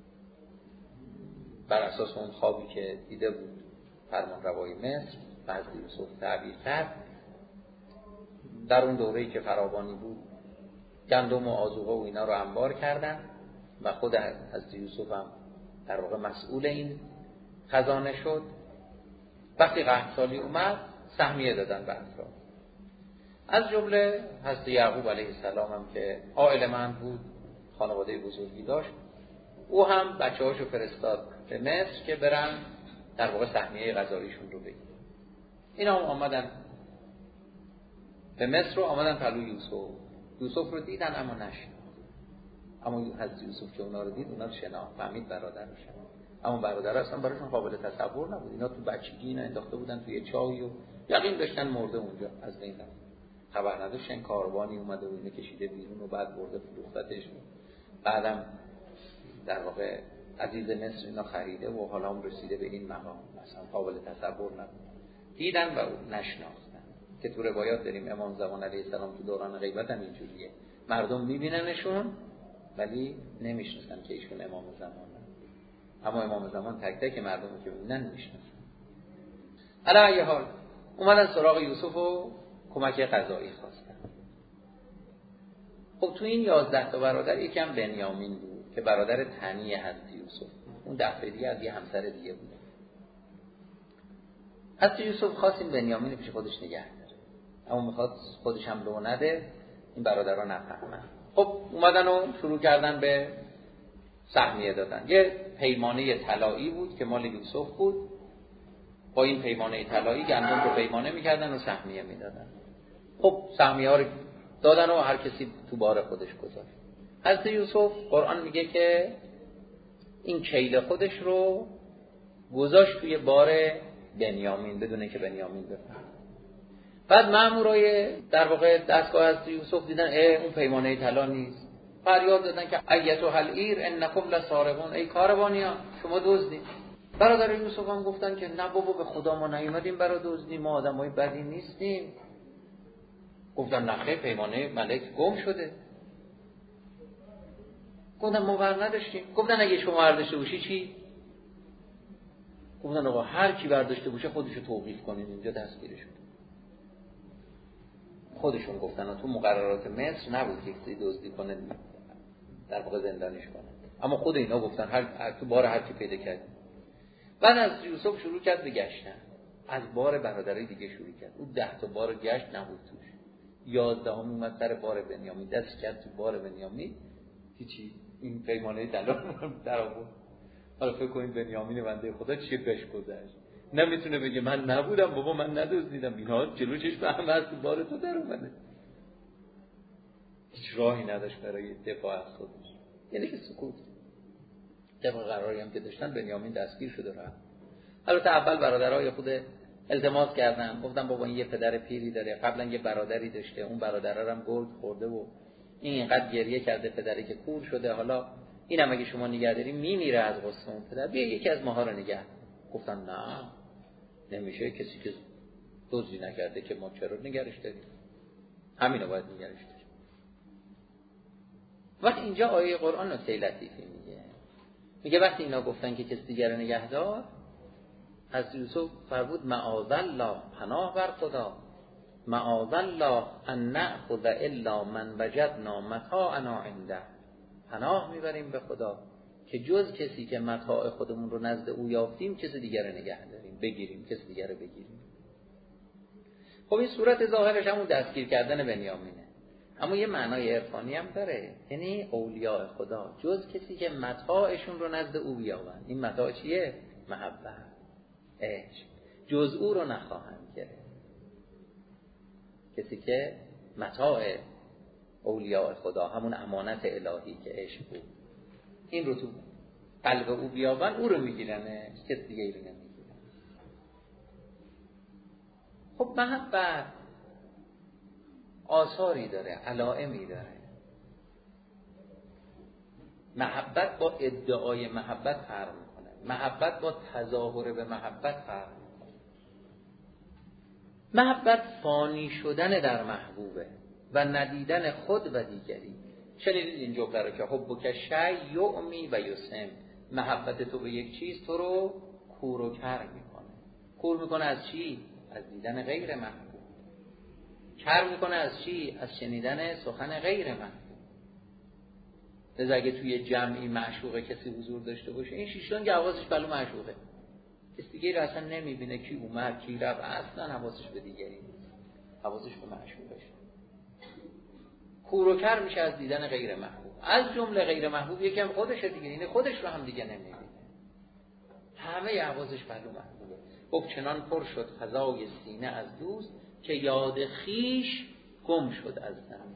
بر اساس اون خوابی که دیده بود فرمان روای مصر و حضرت یوسف تعبیر کرد، در اون دوره‌ای که فراوانی بود گندم و آذوقه و اینا رو انبار کردن و خود حضرت یوسف هم در واقع مسئول این خزانه شد. وقتی قحط سالی اومد سهمیه دادن به اطراف، از جمله حضرت یعقوب علیه السلام هم که عائلمند بود، خانواده بزرگی داشت، او هم بچه‌هاشو فرستاد به مصر که برن در واقع سهمیه غذاییشون رو بگیرن. اینا هم آمدن به مصر و آمدن پهلوی یوسف رو دیدن اما نشناختن. اما حضرت یوسف که اونا رو دید، اونا رو شناخت، فهمید برادرش. اما برادر اصلا براشون قابل تصور نبود. اینا تو بچگی اینا انداخته بودن توی چاهی و یقین داشتن مرده اونجا از بین رفت. خبر نداشتن کاروانی اومده و اینو کشیده بیرون و بعد برده فروختش. بعدم در واقع عزیز مصر اینا خریده و حالا هم رسیده به این مقام، اصلا قابل تصور نبود. دیدن و نشناختن که تو روایات داریم امام زمان علیه السلام تو دوران غیبت هم اینجوریه، مردم میبیننشون ولی نمیشناسن که ایشون امام زمان. اما امام زمان تک تک مردم که ببینن میشناسن. علی ای حال اومدن سراغ یوسف و کمک غذایی خواستن. خب تو این 11 تا برادر یکم بنیامین بود که برادر تنی حضرت یوسف، اون دفعه دیگه از یه همسر دیگه بود. حضرت یوسف خواست این بنیامین پیش خودش نگه داره، اما میخواد خودش هم لو نده، این برادرها نفهمن. خب اومدن و شروع کردن به سهمیه دادن. یه پیمانه طلایی بود که مال یوسف بود، با این پیمانه طلایی گندم رو پیمانه میکردن و سهمیه میدادن. خب سهمیه ها رو دادن و هر کسی تو بار خودش گذاشت. حضرت یوسف قرآن میگه که این کیل خودش رو گذاشت توی بار بنیامین بدون که بنیامین بفهمه. بعد مامورای در واقع دستگاه از یوسف دیدن اون پیمانه طلا نیست، فریاد دادن که ایتها العیر انکم لسارقون، ای کاروانیان شما دزدید. برادر یوسف هم گفتن که نه بابا به خدا ما نیومدیم برای دزدی، ما آدمای بدی نیستیم. گفتن نخیر پیمانه ملک گم شده. گفتن ما ور نداشتیم. گفتن اگه شما برداشته باشی چی؟ گفتن آقا هر کی برداشته باشه خودشو توقیف کنید، اینجا دستگیرش کنید. خودشون گفتن تو مقررات مصر نبود که کسی دزدی کنه در واقع زندانش کنه، اما خود اینا گفتن هر تو بار هر کی پیدا کرد. بعد از یوسف شروع کرد به گشتن، از بار برادرای دیگه شروع کرد. اون 10 تا بار گشت نبود توش، 11 اومد سر بار بنیامین، دست کرد تو بار بنیامین، هیچی این پیمانه طلا در آورد. حالا فکر کنید بنیامین بنده خدا چه بهش گذشت، نمیتونه بگه من نبودم بابا من ندزدیدم، اینا جلو چشم همه از تو بار تو در اومده. هیچ راهی نداشت برای دفاع از خودش، یعنی که سکوت. طبق قراری هم که داشتن بنیامین دستگیر شده رفت. البته اول برادرای خود التماس کردن، گفتن بابا این یه پدر پیری داره، قبلا یه برادری داشته، اون برادر هم گرگ خورده و این اینقدر گریه کرده پدری که کور شده، حالا اینم اگه شما نگهداری میمیره از غصه اون پدر، بیا یکی از ماها رو نگه. گفتن نه نمیشه، کسی که دزدی نکرده که ما چرا نگرش داریم، همینو باید نگرش داریم. وقتی اینجا آیه قرآن نکته لطیفی میگه وقتی اینا گفتن که کسی دیگر رو نگه دار، از یوسف فرمود معاذالله، پناه بر خدا، معاذالله ان نأخذ الا من وجدنا متاعنا عنده، پناه میبریم به خدا که جز کسی که متاع خودمون رو نزد او یافتیم کسی دیگر رو نگه داریم، بگیریم، کسی دیگر رو بگیریم. خب این صورت ظاهرش همون دستگیر کردن بنیامینه، اما یه معنای عرفانی هم داره، یعنی اولیاء خدا جز کسی که متاعشون رو نزد او بیابن. این متاع چیه؟ محبت، عشق، جز او رو نخواهند گرفت. کسی که متاع اولیاء خدا همون امانت الهی که عشق بود، این رو تو قلب او بیابن، او رو میگیرن، کسی دیگه ای رو نمیگیرن. خب محبت آثاری داره، علائمی داره. محبت با ادعای محبت فرق میکنه، محبت با تظاهر به محبت فرق میکنه. محبت فانی شدن در محبوبه و ندیدن خود و دیگری. شنیدید این جمله رو که حبک شیء یعمی و یسم، محبت تو به یک چیز تو رو کور و کر میکنه. کور میکنه از چی؟ از دیدن غیر محبوب. کر میکنه از چی؟ از شنیدن سخن غیر محبوب. لذا اگه توی جمعی معشوقه کسی حضور داشته باشه، این شیشتون که حواسش بلو معشوقه، کسی دیگه رو اصلا نمیبینه، کی اومد کی رفت، اصلا حواسش به دیگری نیست، حواسش به معشوقش. کور و کر میشه از دیدن غیر محبوب. از جمله غیر محبوب یکم خودشه دیگه، این خودش رو هم دیگه نمیبینه، همه حواسش بلو محبوبه. خب چنان پر شد فضای سینه از دوست، که یاد خیش گم شد از ذنب.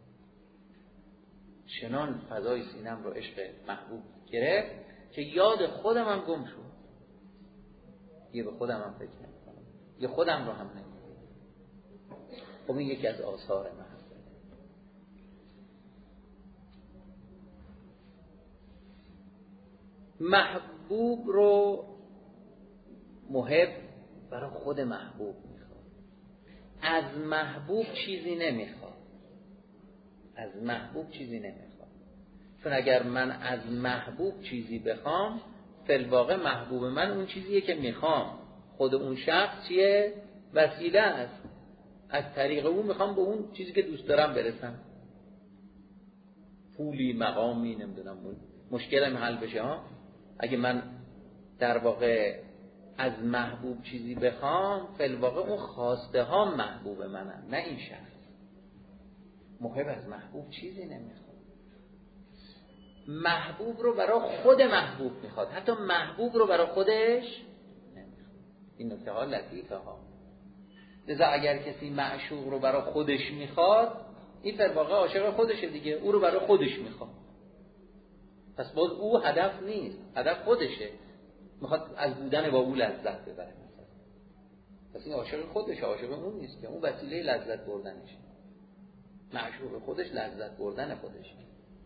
چنان فضای سینم رو عشق محبوب گرفت که یاد خودم هم گم شد، یه به خودم هم فکر نمی‌کنم، یه خودم رو هم نمی‌بینم. خب این یکی از آثار محبت. محبوب رو محب برای خود محبوب میخواد، از محبوب چیزی نمیخواد، از محبوب چیزی نمیخواد. چون اگر من از محبوب چیزی بخوام، فی‌الواقع محبوب من اون چیزیه که میخوام، خود اون شخص چیه؟ وسیله است، از طریق اون میخوام به اون چیزی که دوست دارم برسم، پولی، مقامی، نمیدونم مشکلم حل بشه ها. اگه من در واقع از محبوب چیزی بخوام، فی‌الواقع اون خواسته ها محبوب منن، نه این شخص. محب از محبوب چیزی نمیخواد، محبوب رو برای خود محبوب میخواد، حتی محبوب رو برای خودش نمیخواد. این نکته ها لطیفه ها. لذا اگر کسی معشوق رو برای خودش میخواد، این در واقع عاشق خودشه دیگه، او رو برای خودش میخواد. پس باز او هدف نیست، هدف خودشه، میخواد از بودن با او لذت ببره مثلا. پس این عاشق خودشه، عاشق اون نیست که، اون وسیله لذت بردنشه. معشوق خودش لذت بردن خودشه.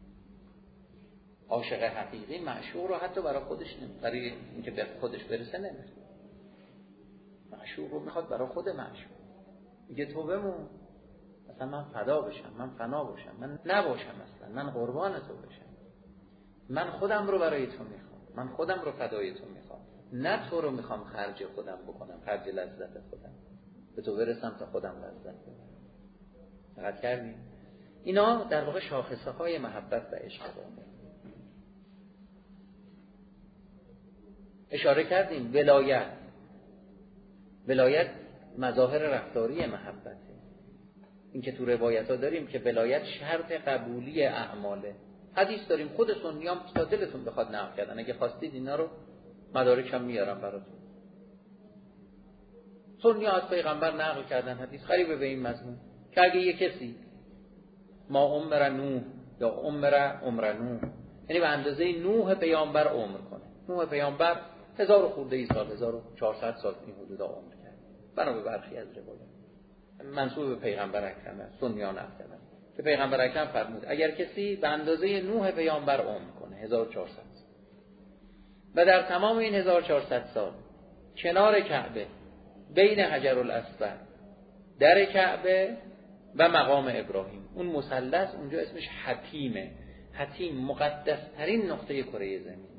عاشق حقیقی معشوق رو حتی برای خودش نمیخواد، برای اینکه به خودش برسه نمیخواد. معشوق رو میخواد برای خود معشوق. میگه تو بمون، مثلا من فدا بشم، من فنا باشم، من نباشم، مثلا من قربان تو بشم، من خودم رو برای تو میخوام، من خودم رو فدای تو میخوام، نه تو رو میخوام خرج خودم بکنم، خرج لذت خودم، به تو برسم تا خودم لذت ببرم. دقت کردیم؟ اینا در واقع شاخصه های محبت و عشق بود. اشاره کردیم ولایت مظاهر رفتاری محبته. این که تو روایت ها داریم که ولایت شرط قبولی اعماله. حدیث داریم، خود سنیام تا دلتون بخواد نقل کردن، اگه خواستید اینا رو مدارک هم میارم براتون. سنیا از پیغمبر نقل کردن حدیث قریب به این مضمون که اگه یه کسی ما عمر نوح یا عمر نوح، یعنی به اندازه نوح پیامبر عمر کنه. نوح پیامبر 1000 خورده ای سال، 1400 سال این حدودا عمر کرد. بنا به برخی از روایات منسوب به پیغمبر اکرم است، سنیان نقل کردن که پیغمبر اکرم فرمود اگر کسی به اندازه نوح پیامبر عمر کنه 1400 سال و در تمام این 1400 سال کنار کعبه بین حجر الاسود، در کعبه و مقام ابراهیم، اون مثلث اونجا اسمش حتیمه. حتیم مقدس ترین نقطه کره زمینه.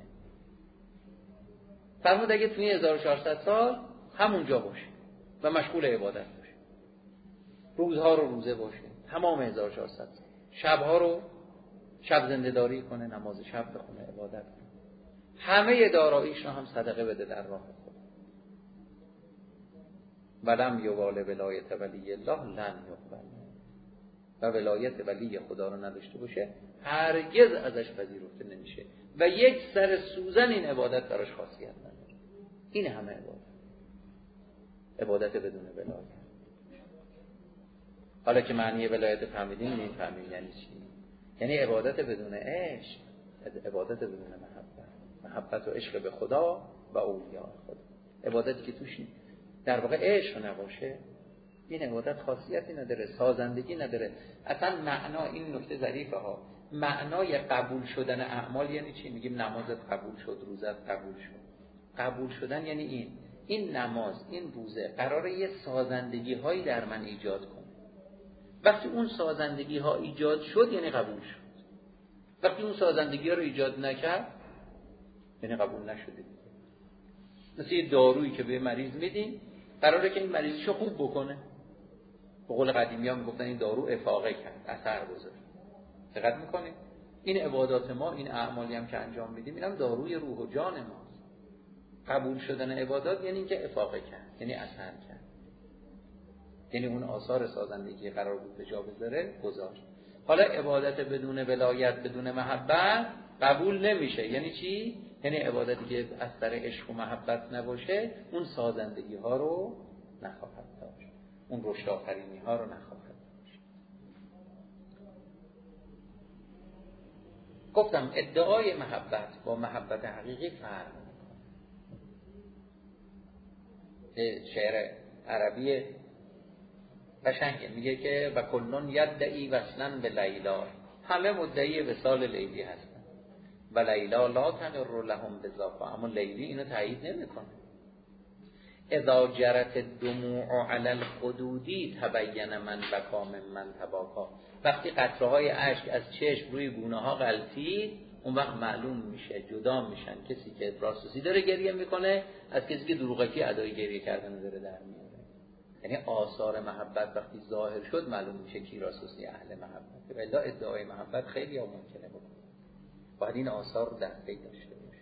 فرمود اگه توی 1400 سال همونجا باشه و مشغول عبادت باشه، روزها رو روزه باشه، تمام 1400 سال، شبها رو شب زنده‌داری کنه، نماز شب بخونه، عبادت کنه، همه داراییش رو هم صدقه بده در راه خدا، ولم یوال ولایت ولی الله لن یقبل، و ولایت ولی خدا رو نداشته باشه هرگز ازش پذیرفته نمیشه و یک سر سوزن این عبادت براش خاصیت نداره. این همه عبادت بدون ولایت. حالا که معنی ولایت فهمیدیم، فهمیدیم یعنی چی؟ یعنی عبادت بدون عشق، عبادت بدون محبت و عشق به خدا و اولیاء خدا. عبادتی که توش در واقع عشق نباشه، این عبادت خاصیتی نداره، سازندگی نداره. اصلا معنا، این نکته ظریفه ها، معنای قبول شدن اعمال یعنی چی؟ میگیم نمازت قبول شد، روزت قبول شد. قبول شدن یعنی این نماز، این روزه قراره یه سازندگی هایی در من ایجاد کنه. وقتی اون سازندگی ها ایجاد شد یعنی قبول شد. وقتی اون سازندگی ها رو ایجاد نکرد یعنی قبول نشده. مثل یه دارویی که به مریض میدیم قراره که این مریضشو خوب بکنه. به قول قدیمی ها میگفتن این دارو افاقه کرد، اثر گذاشت. دقت میکنید؟ این عبادات ما، این اعمالی هم که انجام میدیم، اینم داروی روح و جان ماست. قبول شدن عبادات یعنی اینکه افاقه کرد، یعنی اثر کرد، یعنی اون آثار سازندگی قرار بود به جا بذاره گذاشت. حالا عبادت بدون ولایت، بدون محبت قبول نمیشه. یعنی چی؟ یعنی عبادتی که از سر عشق و محبت نباشه اون سازندگی ها رو نخواهد داشت، اون رشد آفرینی ها رو نخواهد داشت. گفتم ادعای محبت با محبت حقیقی فرق میکنه. شعر عربی قشنگه، میگه که و کلون یدعی وصلا به لیلا، همه مدعی وصال لیلی هستن و لیلا لا تقر لهم بذاقا، اما لیلی اینو تایید نمیکنه. اذا جرت الدموع علی الخدود تبین من بکا من تباکا، وقتی قطره های اشک از چشم روی گونه ها غلطید اون وقت معلوم میشه، جدا میشن کسی که راستوسی داره گریه میکنه از کسی که دروغکی ادای گریه کردن داره در میاره. یعنی آثار محبت وقتی ظاهر شد معلوم میشه کی راستوسی اهل محبت. ولی ادعای محبت خیلی ها ممکنه بکنه، باید این آثار رو در پی داشته باشه.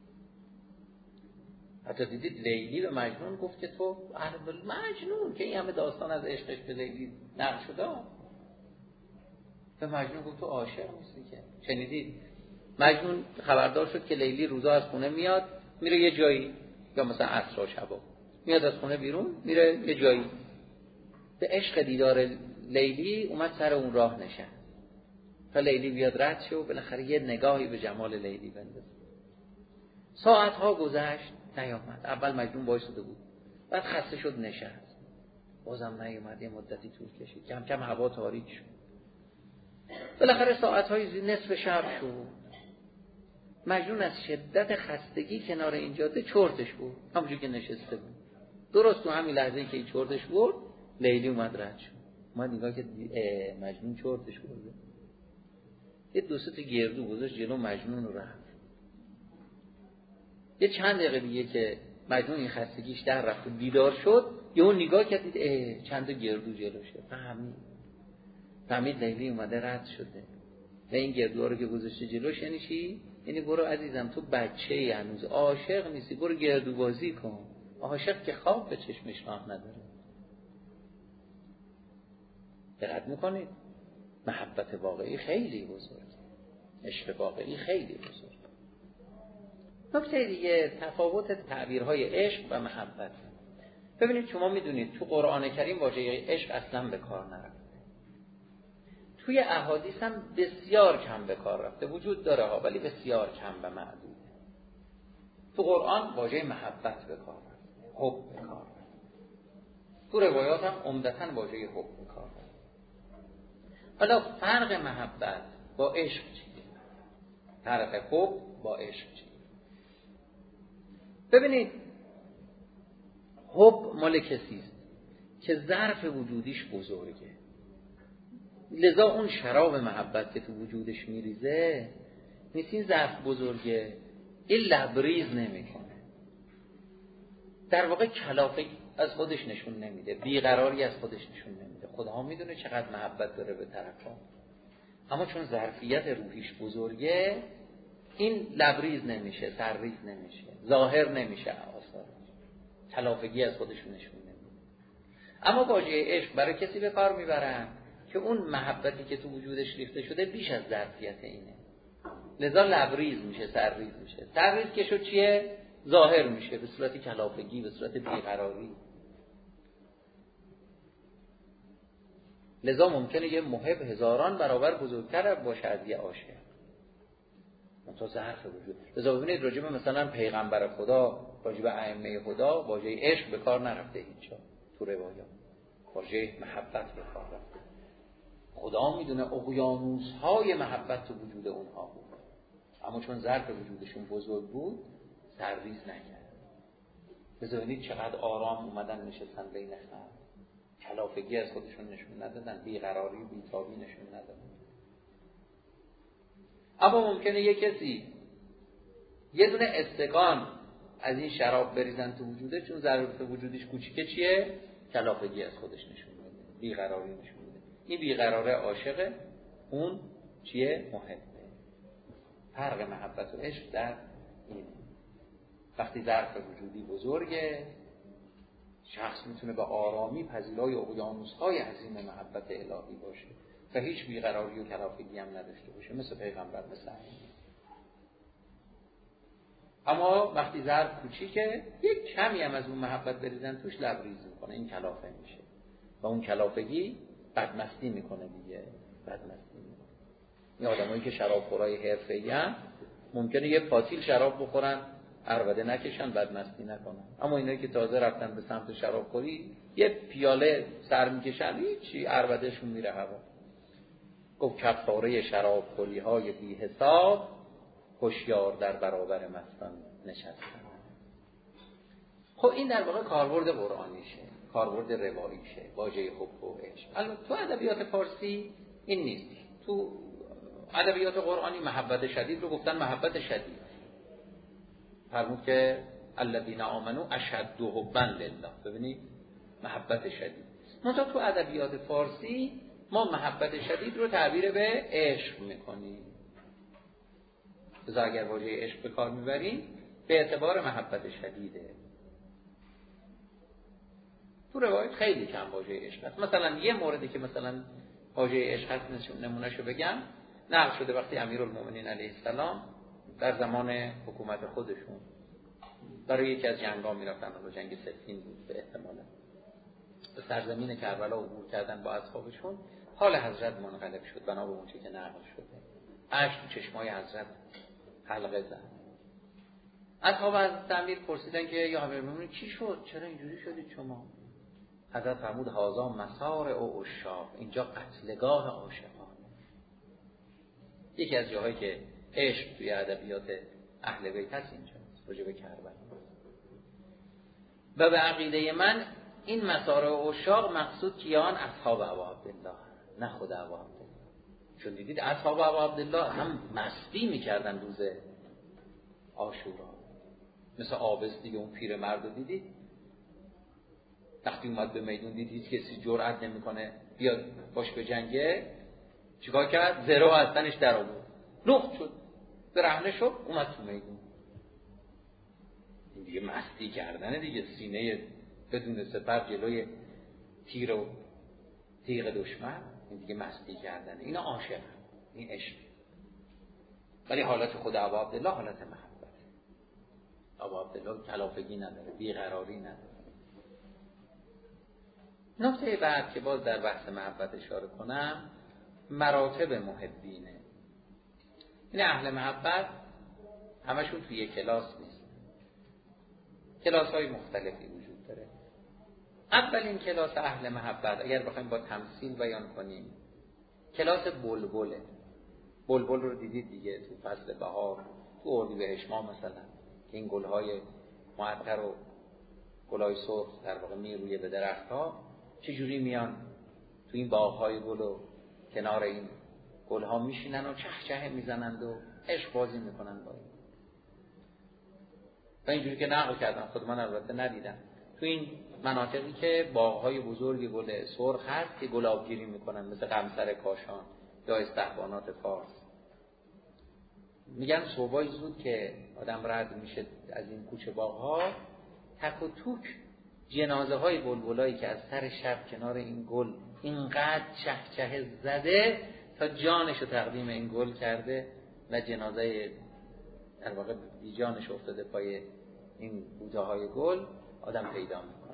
حتی دیدید لیلی به مجنون گفت که تو مجنون، که این همه داستان از عشقش به لیلی نقل شده، به مجنون گفت تو عاشق نیستی که. شنیدید مجنون خبردار شد که لیلی روزا از خونه میاد میره یه جایی، یا مثلا عصر و شبا میاد از خونه بیرون میره یه جایی، به عشق دیدار لیلی اومد سر اون راه نشست. تا لیلی بیاد رد شه و بالاخره یه نگاهی به جمال لیلی بندازه. ساعتها گذشت نیامد. اول مجنون وایساده بود، بعد خسته شد نشست، بازم نیامد. یه مدتی طول کشید، کم کم هوا تاریک شد. بالاخره ساعتهای نصف شب شد. مجنون از شدت خستگی کنار این جاده چرتش بود، همونجور که نشسته بود. درست تو همین لحظه‌ای که این چرتش بود، لیلی اومد رد شد. ما نگاه که مجنون چرتش برده، یه دو سه تا گردو گذاشت جلو مجنون رو رفت. یه چند دقیقه دیگه که مجنون این خستگیش در رفت و بیدار شد، یه اون نگاه کرد دید چند تا گردو جلوشه. فهمید لیلی اومده رد شده و این گردوها رو که گذاشته جلوش یعنی چی؟ یعنی برو عزیزم، تو بچه‌ای، هنوز عاشق نیستی، برو گردو بازی کن. عاشق که خواب به چشمش راه نداره. دقت میکنید؟ محبت واقعی خیلی بزرگه، عشق واقعی خیلی بزرگه. نکته دیگه تفاوت تعبیرهای عشق و محبت. ببینید شما میدونید تو قرآن کریم واژه عشق اصلا به کار نرفته. توی احادیث هم بسیار کم به کار رفته، وجود داره ها ولی بسیار کم و معدود. تو قرآن واژه محبت به کار رفته، حب به کار رفته. تو روایات هم عمدتاً واژه حب به کار رفته. حالا فرق محبت با عشق چیه؟ فرق حب با عشق چیه؟ ببینید حب مال کسیست که ظرف وجودیش بزرگه، لذا اون شراب محبت که تو وجودش میریزه نیست این ظرف بزرگه، این لبریز نمیکنه، در واقع کلافه از خودش نشون نمیده، بیقراری از خودش نشون نمیده. خدا میدونه چقدر محبت داره به طرفا، اما چون ظرفیت روحیش بزرگه این لبریز نمیشه، سرریز نمیشه، ظاهر نمیشه، آثارش کلافگی از خودش نشون نمیده. اما واژه عشق برای کسی به کار میبرن که اون محبتی که تو وجودش ریخته شده بیش از ظرفیت اینه، لذا لبریز میشه، سرریز میشه. سرریز که شد چیه؟ ظاهر میشه به صورت کلافگی، به صورت بیقراری. لذا ممکنه یه محب هزاران برابر بزرگتر باشه از یه عاشق، منتها ظرف وجود. لذا ببینید راجب مثلا پیغمبر خدا، راجب ائمه خدا واژه عشق به کار نرفته هیچ جا تو روایات، واژه محبت به کار رفته. خدا میدونه اقیانوس‌های محبت تو وجود اونها بود، اما چون ظرف وجودشون بزرگ بود سرریز نکرد. ببینید چقدر آرام اومدن نشستن بین خلق، کلافگی از خودشون نشون ندادن، بیقراری و بیتابی نشون ندادن. اما ممکنه یه کسی یه دونه استکان از این شراب بریزن تو وجوده، چون ظرف وجودش کوچیکه چیه؟ کلافگی از خودش نشون میده، بیقراری نشون میده. این بیقراره عاشقه، اون چیه؟ محبه. فرق محبت و عشق در اینه. وقتی ظرف وجودی بزرگه شخص میتونه به آرامی پذیرای اقیانوس‌های عظیم محبت الهی باشه و هیچ بیقراری و کلافگی هم نداشته باشه، مثل پیغمبر، مثل همین. اما وقتی ظرف کوچیکه یک کمی هم از اون محبت بریزن توش لبریز میکنه، این کلافه میشه و اون کلافگی بدمستی میکنه دیگه، بدمستی میکنه. این آدمایی که شرابخورای حرفه‌ای ان ممکنه یه پاتیل شراب بخورن عربده نکشن، بدمستی نکنن، اما اینایی که تازه رفتن به سمت شرابخوری یه پیاله سر میکشن هیچی، عربدهشون میره هوا. گفت کفاره شرابخوری های بی حساب، هوشیار در برابر مستان نشستن. خب این در واقع کاربرد قرآنیشه، کاربرد رواییشه، واژه حب و عشق. البته تو ادبیات فارسی این نیست. تو ادبیات قرآنی محبت شدید رو گفتن محبت شدید، فرمود که الذین آمنوا اشد حبا لله. ببینید محبت شدید. منتها تو ادبیات فارسی ما محبت شدید رو تعبیر به عشق میکنیم. اگر واژه عشق به کار میبریم به اعتبار محبت شدیده. تو روایت خیلی کم واژه عشق هست. مثلا یه موردی که مثلا واژه عشق هست نمونهشو بگم، نقل شده وقتی امیرالمومنین علیه السلام در زمان حکومت خودشون برای یکی از جنگ‌ها میرفتن، جنگ سفین بود به احتمال، به سرزمین کربلا عبور کردن با اصحابشون، حال حضرت منقلب شد بنا به اون چیزی که نقل شده. اشک تو چشمای حضرت حلقه زد. اصحاب از امیر پرسیدن که یا امیرالمومنین چی شد؟ چرا اینجوری شدید شما؟ حضرت فرمود هذا مسار او عشاق، اینجا قتلگاه عاشقان. یکی از جاهایی که عشق توی ادبیات اهل بیت هست اینجاست، راجع به کربلا. و به عقیده من این مسار عشاق مقصود کیان؟ اصحاب ابا عبدالله، نه خود ابا عبدالله. چون دیدید اصحاب ابا عبدالله هم مستی میکردن روز عاشورا، مثل عابس دیگه، اون پیرمرد رو دیدید وقتی اومد به میدون دید هیچ کسی جرئت نمیکنه بیاد باش به جنگه، چیکار کرد؟ زرو از تنش در آورد، لخت شد، برهنه شد، اومد تو میدون. این دیگه مستی کردنه دیگه، سینه بدون سپر جلوی تیر و تیغ دشمن، این دیگه مستی کردنه. اینا عاشق، این عشق. ولی حالت خود ابا عبدالله حالت محبت. ابا عبدالله کلافگی نداره، بیقراری نداره. نکته بعد که باز در بحث محبت اشاره کنم، مراتب محبینه. این اهل محبت همشون توی یک کلاس نیست، کلاس های مختلفی وجود داره. اولین کلاس اهل محبت اگر بخوایم با تمثیل بیان کنیم، کلاس بلبله. بلبل رو دیدید دیگه تو فصل بهار، تو اردیبهشت ماه مثلا، که این گلهای معطر و گلهای سرخ در واقع میرویه به درخت ها، چجوری میان تو این باغهای گل و کنار این گلها میشینن و چهچه میزنند و عشق بازی میکنن با این. و اینجوری که نقل کردم، خود من البته ندیدم، تو این مناطقی که باغهای بزرگ گل سرخ هست که گلابگیری میکنن، مثل قمصر کاشان یا استحبانات فارس، میگن صبحای زود که آدم رد میشه از این کوچه باغها، تک و توک جنازه های بلبلایی که از سر شب کنار این گل اینقدر چهچه زده تا جانشو تقدیم این گل کرده و جنازه در واقع بی جانش افتاده پای این بوته های گل، آدم پیدا میکنه.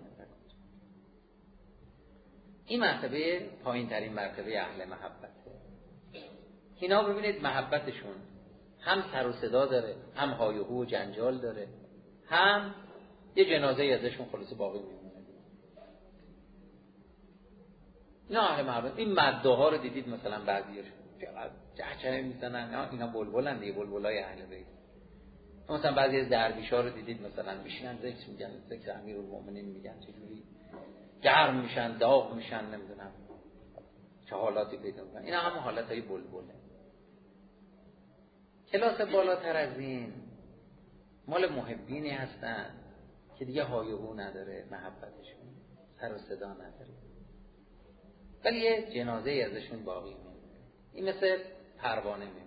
این مرتبه پایین ترین مرتبه اهل محبته. اینا ببینید محبتشون هم سر و صدا داره، هم های و هو و جنجال داره، هم یه جنازه ازشون خلاص باقی میمونه. اینا اهل محبت. این مدده ها رو دیدید مثلا بعضیاشون چه میزنن، اینا بلبلن دیگه، بلبلای اهل بیت. مثلا بعضی از درویش ها رو دیدید مثلا میشینن ذکر میگن، ذکر امیرالمومنین میگن، چجوری گرم میشن، داغ میشن، نمیدونم چه حالاتی پیدا میکنن. اینا هم حالتهای بلبله. کلاس بالاتر از این مال محبینی هستن که دیگه های و هو نداره، محبتشون سر و صدا نداره، ولی یه جنازه ازشون باقی میمونه. این مثل پروانه میمونه.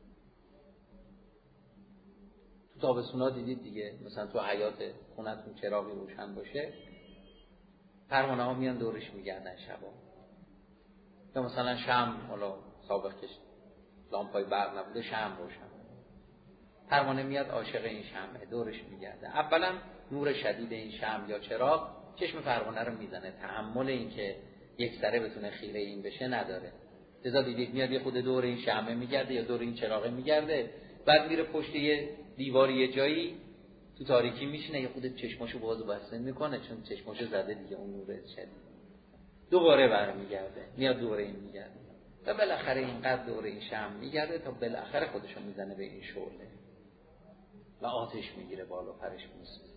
تو تابستونا دیدید دیگه، مثلا تو حیاط خونتون چراغی روشن باشه، پروانه ها میان دورش میگردن شبا. یا مثلا شمع، حالا سابق که لامپای برق نبوده شمع روشن، پروانه میاد عاشق این شمعه، دورش میگرده. اولا نور شدید این شمع یا چراغ چشم پروانه رو میزنه، تحمل این که یک سره بتونه خیره این بشه نداره. لذا دیدید میاد یه خود دور این شمعه میگرده یا دور این چراغه میگرده، بعد میره پشت یه دیواری یه جایی تو تاریکی میشینه، یه خود چشماشو باز بسته میکنه چون چشماشو زده دیگه اون نور شدید. دوباره برمیگرده، میاد دور این میگرده و بالاخره اینقدر دور این شمع میگرده تا بالاخره خودشو میزنه به این شعله و آتش میگیره بالا، پرش میسوزه.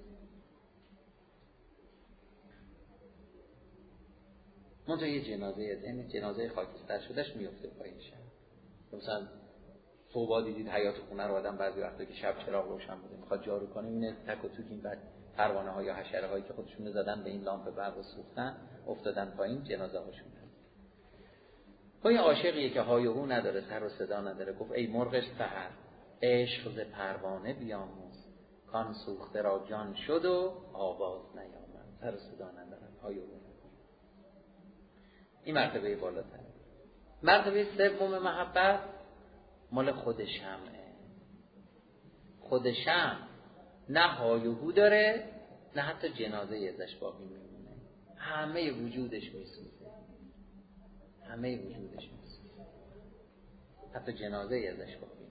منطقه یه جنازه، این جنازه خاکستر شدهش میفته پایین شب. مثلا صبح دیدید حیات خونه رو آدم بعضی وقتا که شب چراغ روشن بوده میخواد جارو کنه، اینه تک و توک این بعد پروانه ها یا حشره هایی که خودشون زدن به این لامپ برق سوختن افتادن پایین، جنازه هاشون. این عاشقیه که های و هو نداره، سر و صدا نداره. گفت ای مرغ سحر عشق ز پروانه بیاموز، کان سوخته را جان شد و آواز نیامد. سر و صدا نداره، های و هو نداره. این مرتبه بالاتره. مرتبه سوم محبت مال خود شمعه. خود شمع نه های و هو داره، نه حتی جنازه ازش باقی میمونه. همه وجودش میسوزه، همه وجودش میسوزه، حتی جنازه ازش بکنیم.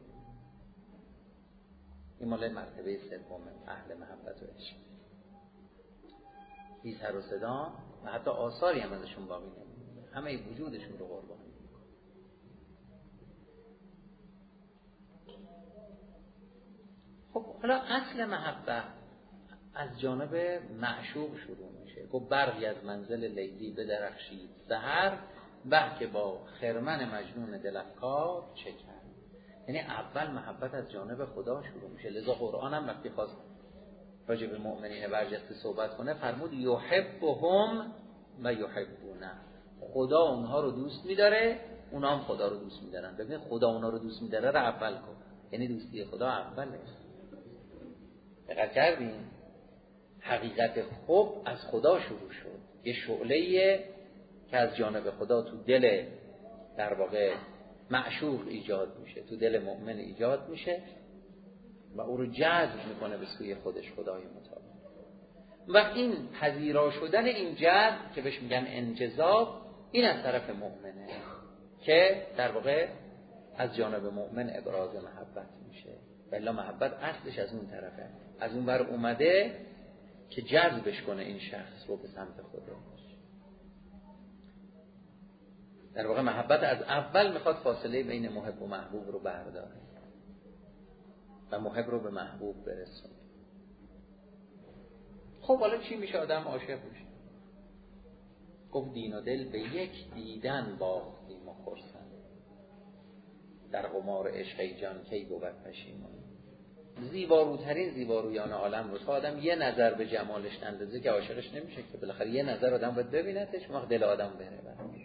این مال مرتبه سوم اهل محبت و عشق. بی سر و صدا و حتی آثاری هم ازشون باقی نمیمونه، همه وجودشون رو قربان میکنه. خب حالا اصل محبت از جانب معشوق شروع میشه. گفت برقی از منزل لیلی بدرخشید سحر، که با خرمن مجنون دل افکار چه کرد. یعنی اول محبت از جانب خدا شروع میشه. لذا قرآن هم وقتی خواست راجع به مؤمنین برجسته صحبت کنه فرمود یحبهم و یحبونه. خدا اونها رو دوست میداره، اونها هم خدا رو دوست میدارن. ببین خدا اونها رو دوست میداره رو اول کن، یعنی دوستی خدا اوله. دقت کردین؟ حقیقت خوب از خدا شروع شد. یه شعله‌ایه که از جانب خدا تو دل در واقع معشوق ایجاد میشه، تو دل مؤمن ایجاد میشه و او رو جذب میکنه به سوی خودش، خدای متعال. و این پذیرا شدن این جذب که بهش میگن انجذاب، این از طرف مؤمنه که در واقع از جانب مؤمن ابراز محبت میشه. بلا محبت اصلش از اون طرفه، از اون ور اومده که جذبش کنه این شخص رو به سمت خودش. در واقع محبت از اول میخواد فاصله بین محب و محبوب رو برداره و محب رو به محبوب برسونه. خب حالا چی میشه آدم عاشق میشه؟ گفت دین و دل به یک دیدن باختیم و خرسند، در قمار عشق ای جان کی بود پشیمان. زیباروترین زیبارویان عالم رو تا آدم یه نظر به جمالش اندازه که عاشقش نمیشه، که بالاخره یه نظر آدم باید ببینتش، وقت دل آدم بره براش.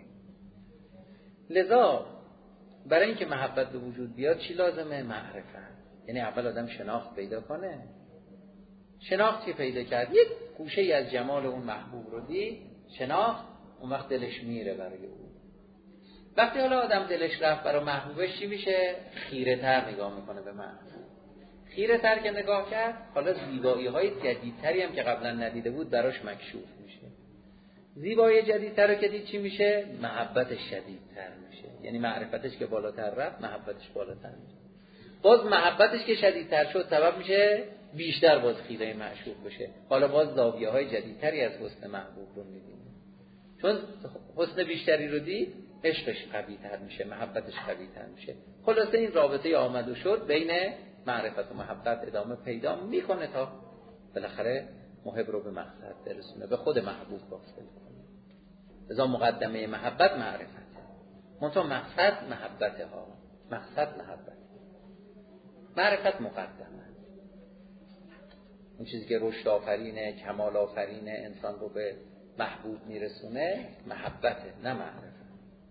لذا برای اینکه محبت به وجود بیاد چی لازمه؟ معرفت. یعنی اول آدم شناخت پیدا کنه. شناختی پیدا کرد، یک گوشه ای از جمال اون محبوب رو دید، شناخت، اون وقت دلش میره برای اون. وقتی حالا آدم دلش رفت برای محبوبش چی میشه؟ خیره تر نگاه میکنه به محبوب. خیره تر که نگاه کرد، حالا زیبایی های جدیدتری هم که قبلا ندیده بود براش مکشوف میشه. زیبایی جدیدتر رو که دید چی میشه؟ محبتش شدیدتر میشه. یعنی معرفتش که بالاتر رفت، محبتش بالاتر میشه. باز محبتش که شدیدتر شد سبب میشه بیشتر باز خیره معشوق بشه. حالا باز زاویه های جدیدتری از حسن محبوب رو میبینه. چون حسن بیشتری رو دید، عشقش قوی‌تر میشه، محبتش قوی‌تر میشه. خلاصه این رابطه آمد و شد بین معرفت و محبت ادامه پیدا میکنه تا بالاخره محب رو به مقصد برسونه، به خود محبوب واصل کنه. لذا مقدمه محبت معرفت، منتها مقصد محبته ها. مقصد محبت، معرفت مقدمه. اون چیزی که رشد آفرینه، کمال آفرینه، انسان رو به محبوب میرسونه محبته، نه معرفت.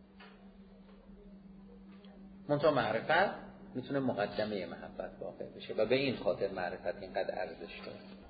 منتها معرفت میتونه مقدمه محبت واقع بشه و به این خاطر معرفت اینقدر ارزش داره.